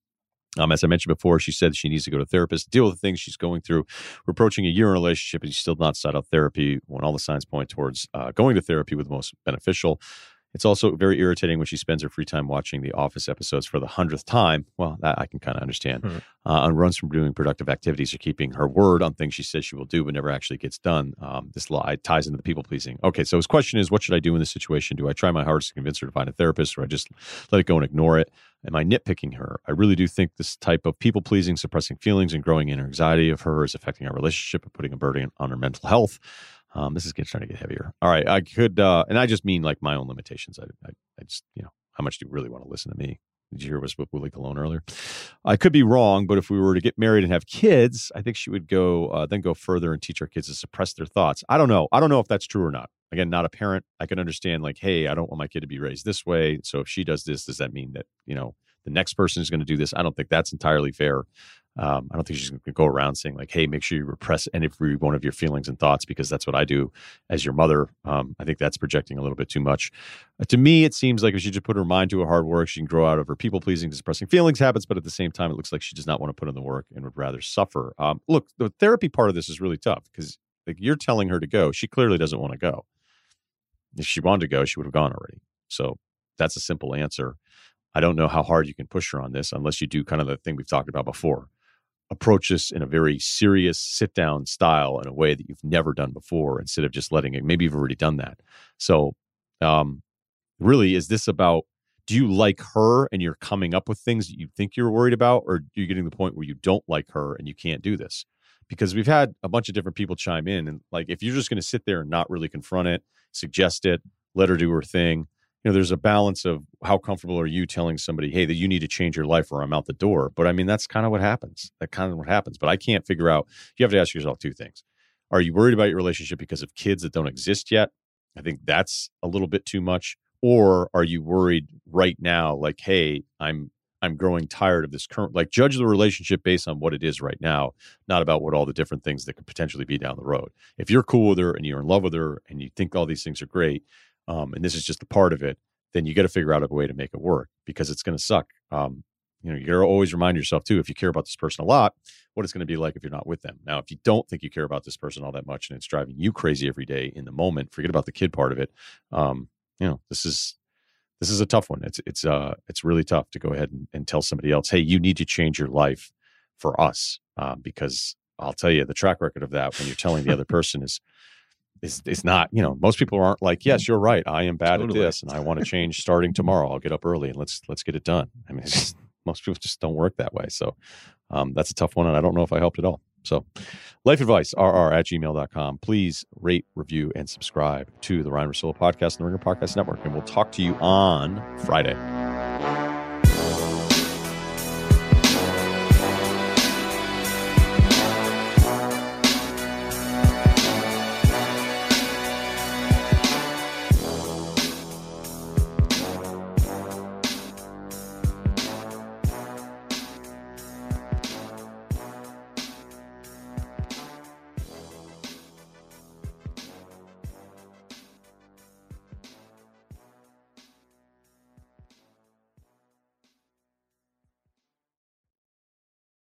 Um, as I mentioned before, she said she needs to go to a therapist to deal with the things she's going through. We're approaching a year in a relationship and she's still not sought out therapy when all the signs point towards uh, going to therapy with the most beneficial. It's also very irritating when she spends her free time watching The Office episodes for the hundredth time. Well, that I can kind of understand. Hmm. Uh, and runs from doing productive activities or keeping her word on things she says she will do but never actually gets done. Um, this lie ties into the people pleasing. Okay, so his question is, what should I do in this situation? Do I try my hardest to convince her to find a therapist, or I just let it go and ignore it? Am I nitpicking her? I really do think this type of people pleasing, suppressing feelings, and growing inner anxiety of her is affecting our relationship and putting a burden on her mental health. Um, this is getting starting to get heavier. All right, I could, uh, and I just mean like my own limitations. I, I, I just, you know, how much do you really want to listen to me? Did you hear us with Willie Colon earlier? I could be wrong, but if we were to get married and have kids, I think she would go, uh, then go further and teach our kids to suppress their thoughts. I don't know. I don't know if that's true or not. Again, not a parent. I can understand like, hey, I don't want my kid to be raised this way. So if she does this, does that mean that, you know, the next person is going to do this? I don't think that's entirely fair. Um, I don't think she's going to go around saying like, hey, make sure you repress every one of your feelings and thoughts because that's what I do as your mother. Um, I think that's projecting a little bit too much. Uh, to me, it seems like if she just put her mind to her hard work, she can grow out of her people-pleasing, suppressing feelings habits, but at the same time, it looks like she does not want to put in the work and would rather suffer. Um, look, the therapy part of this is really tough because like you're telling her to go. She clearly doesn't want to go. If she wanted to go, she would have gone already. So that's a simple answer. I don't know how hard you can push her on this unless you do kind of the thing we've talked about before. Approach this in a very serious sit-down style in a way that you've never done before instead of just letting it. Maybe you've already done that. So um, really, is this about, do you like her and you're coming up with things that you think you're worried about, or are you getting to the point where you don't like her and you can't do this? Because we've had a bunch of different people chime in, and like if you're just going to sit there and not really confront it, suggest it, let her do her thing, you know, there's a balance of how comfortable are you telling somebody, hey, that you need to change your life or I'm out the door. But I mean, that's kind of what happens. That kind of what happens. But I can't figure out, you have to ask yourself two things. Are you worried about your relationship because of kids that don't exist yet? I think that's a little bit too much. Or are you worried right now, like, hey, I'm I'm growing tired of this current, like judge the relationship based on what it is right now, not about what all the different things that could potentially be down the road. If you're cool with her and you're in love with her and you think all these things are great, um, and this is just a part of it, then you got to figure out a way to make it work because it's going to suck. Um, you know, you got to always remind yourself too, if you care about this person a lot, what it's going to be like if you're not with them. Now, if you don't think you care about this person all that much and it's driving you crazy every day in the moment, forget about the kid part of it. Um, you know, this is, This is a tough one. It's it's uh it's really tough to go ahead and, and tell somebody else, hey, you need to change your life for us, uh, because I'll tell you the track record of that when you're telling the other person is is is not. You know, most people aren't like, yes, you're right. I am bad totally. at this, and I want to change starting tomorrow. I'll get up early and let's let's get it done. I mean, it's just, most people just don't work that way. So um, that's a tough one, and I don't know if I helped at all. So life advice, R R at gmail dot com. Please rate, review, and subscribe to the Ryen Russillo Podcast and the Ringer Podcast Network. And we'll talk to you on Friday.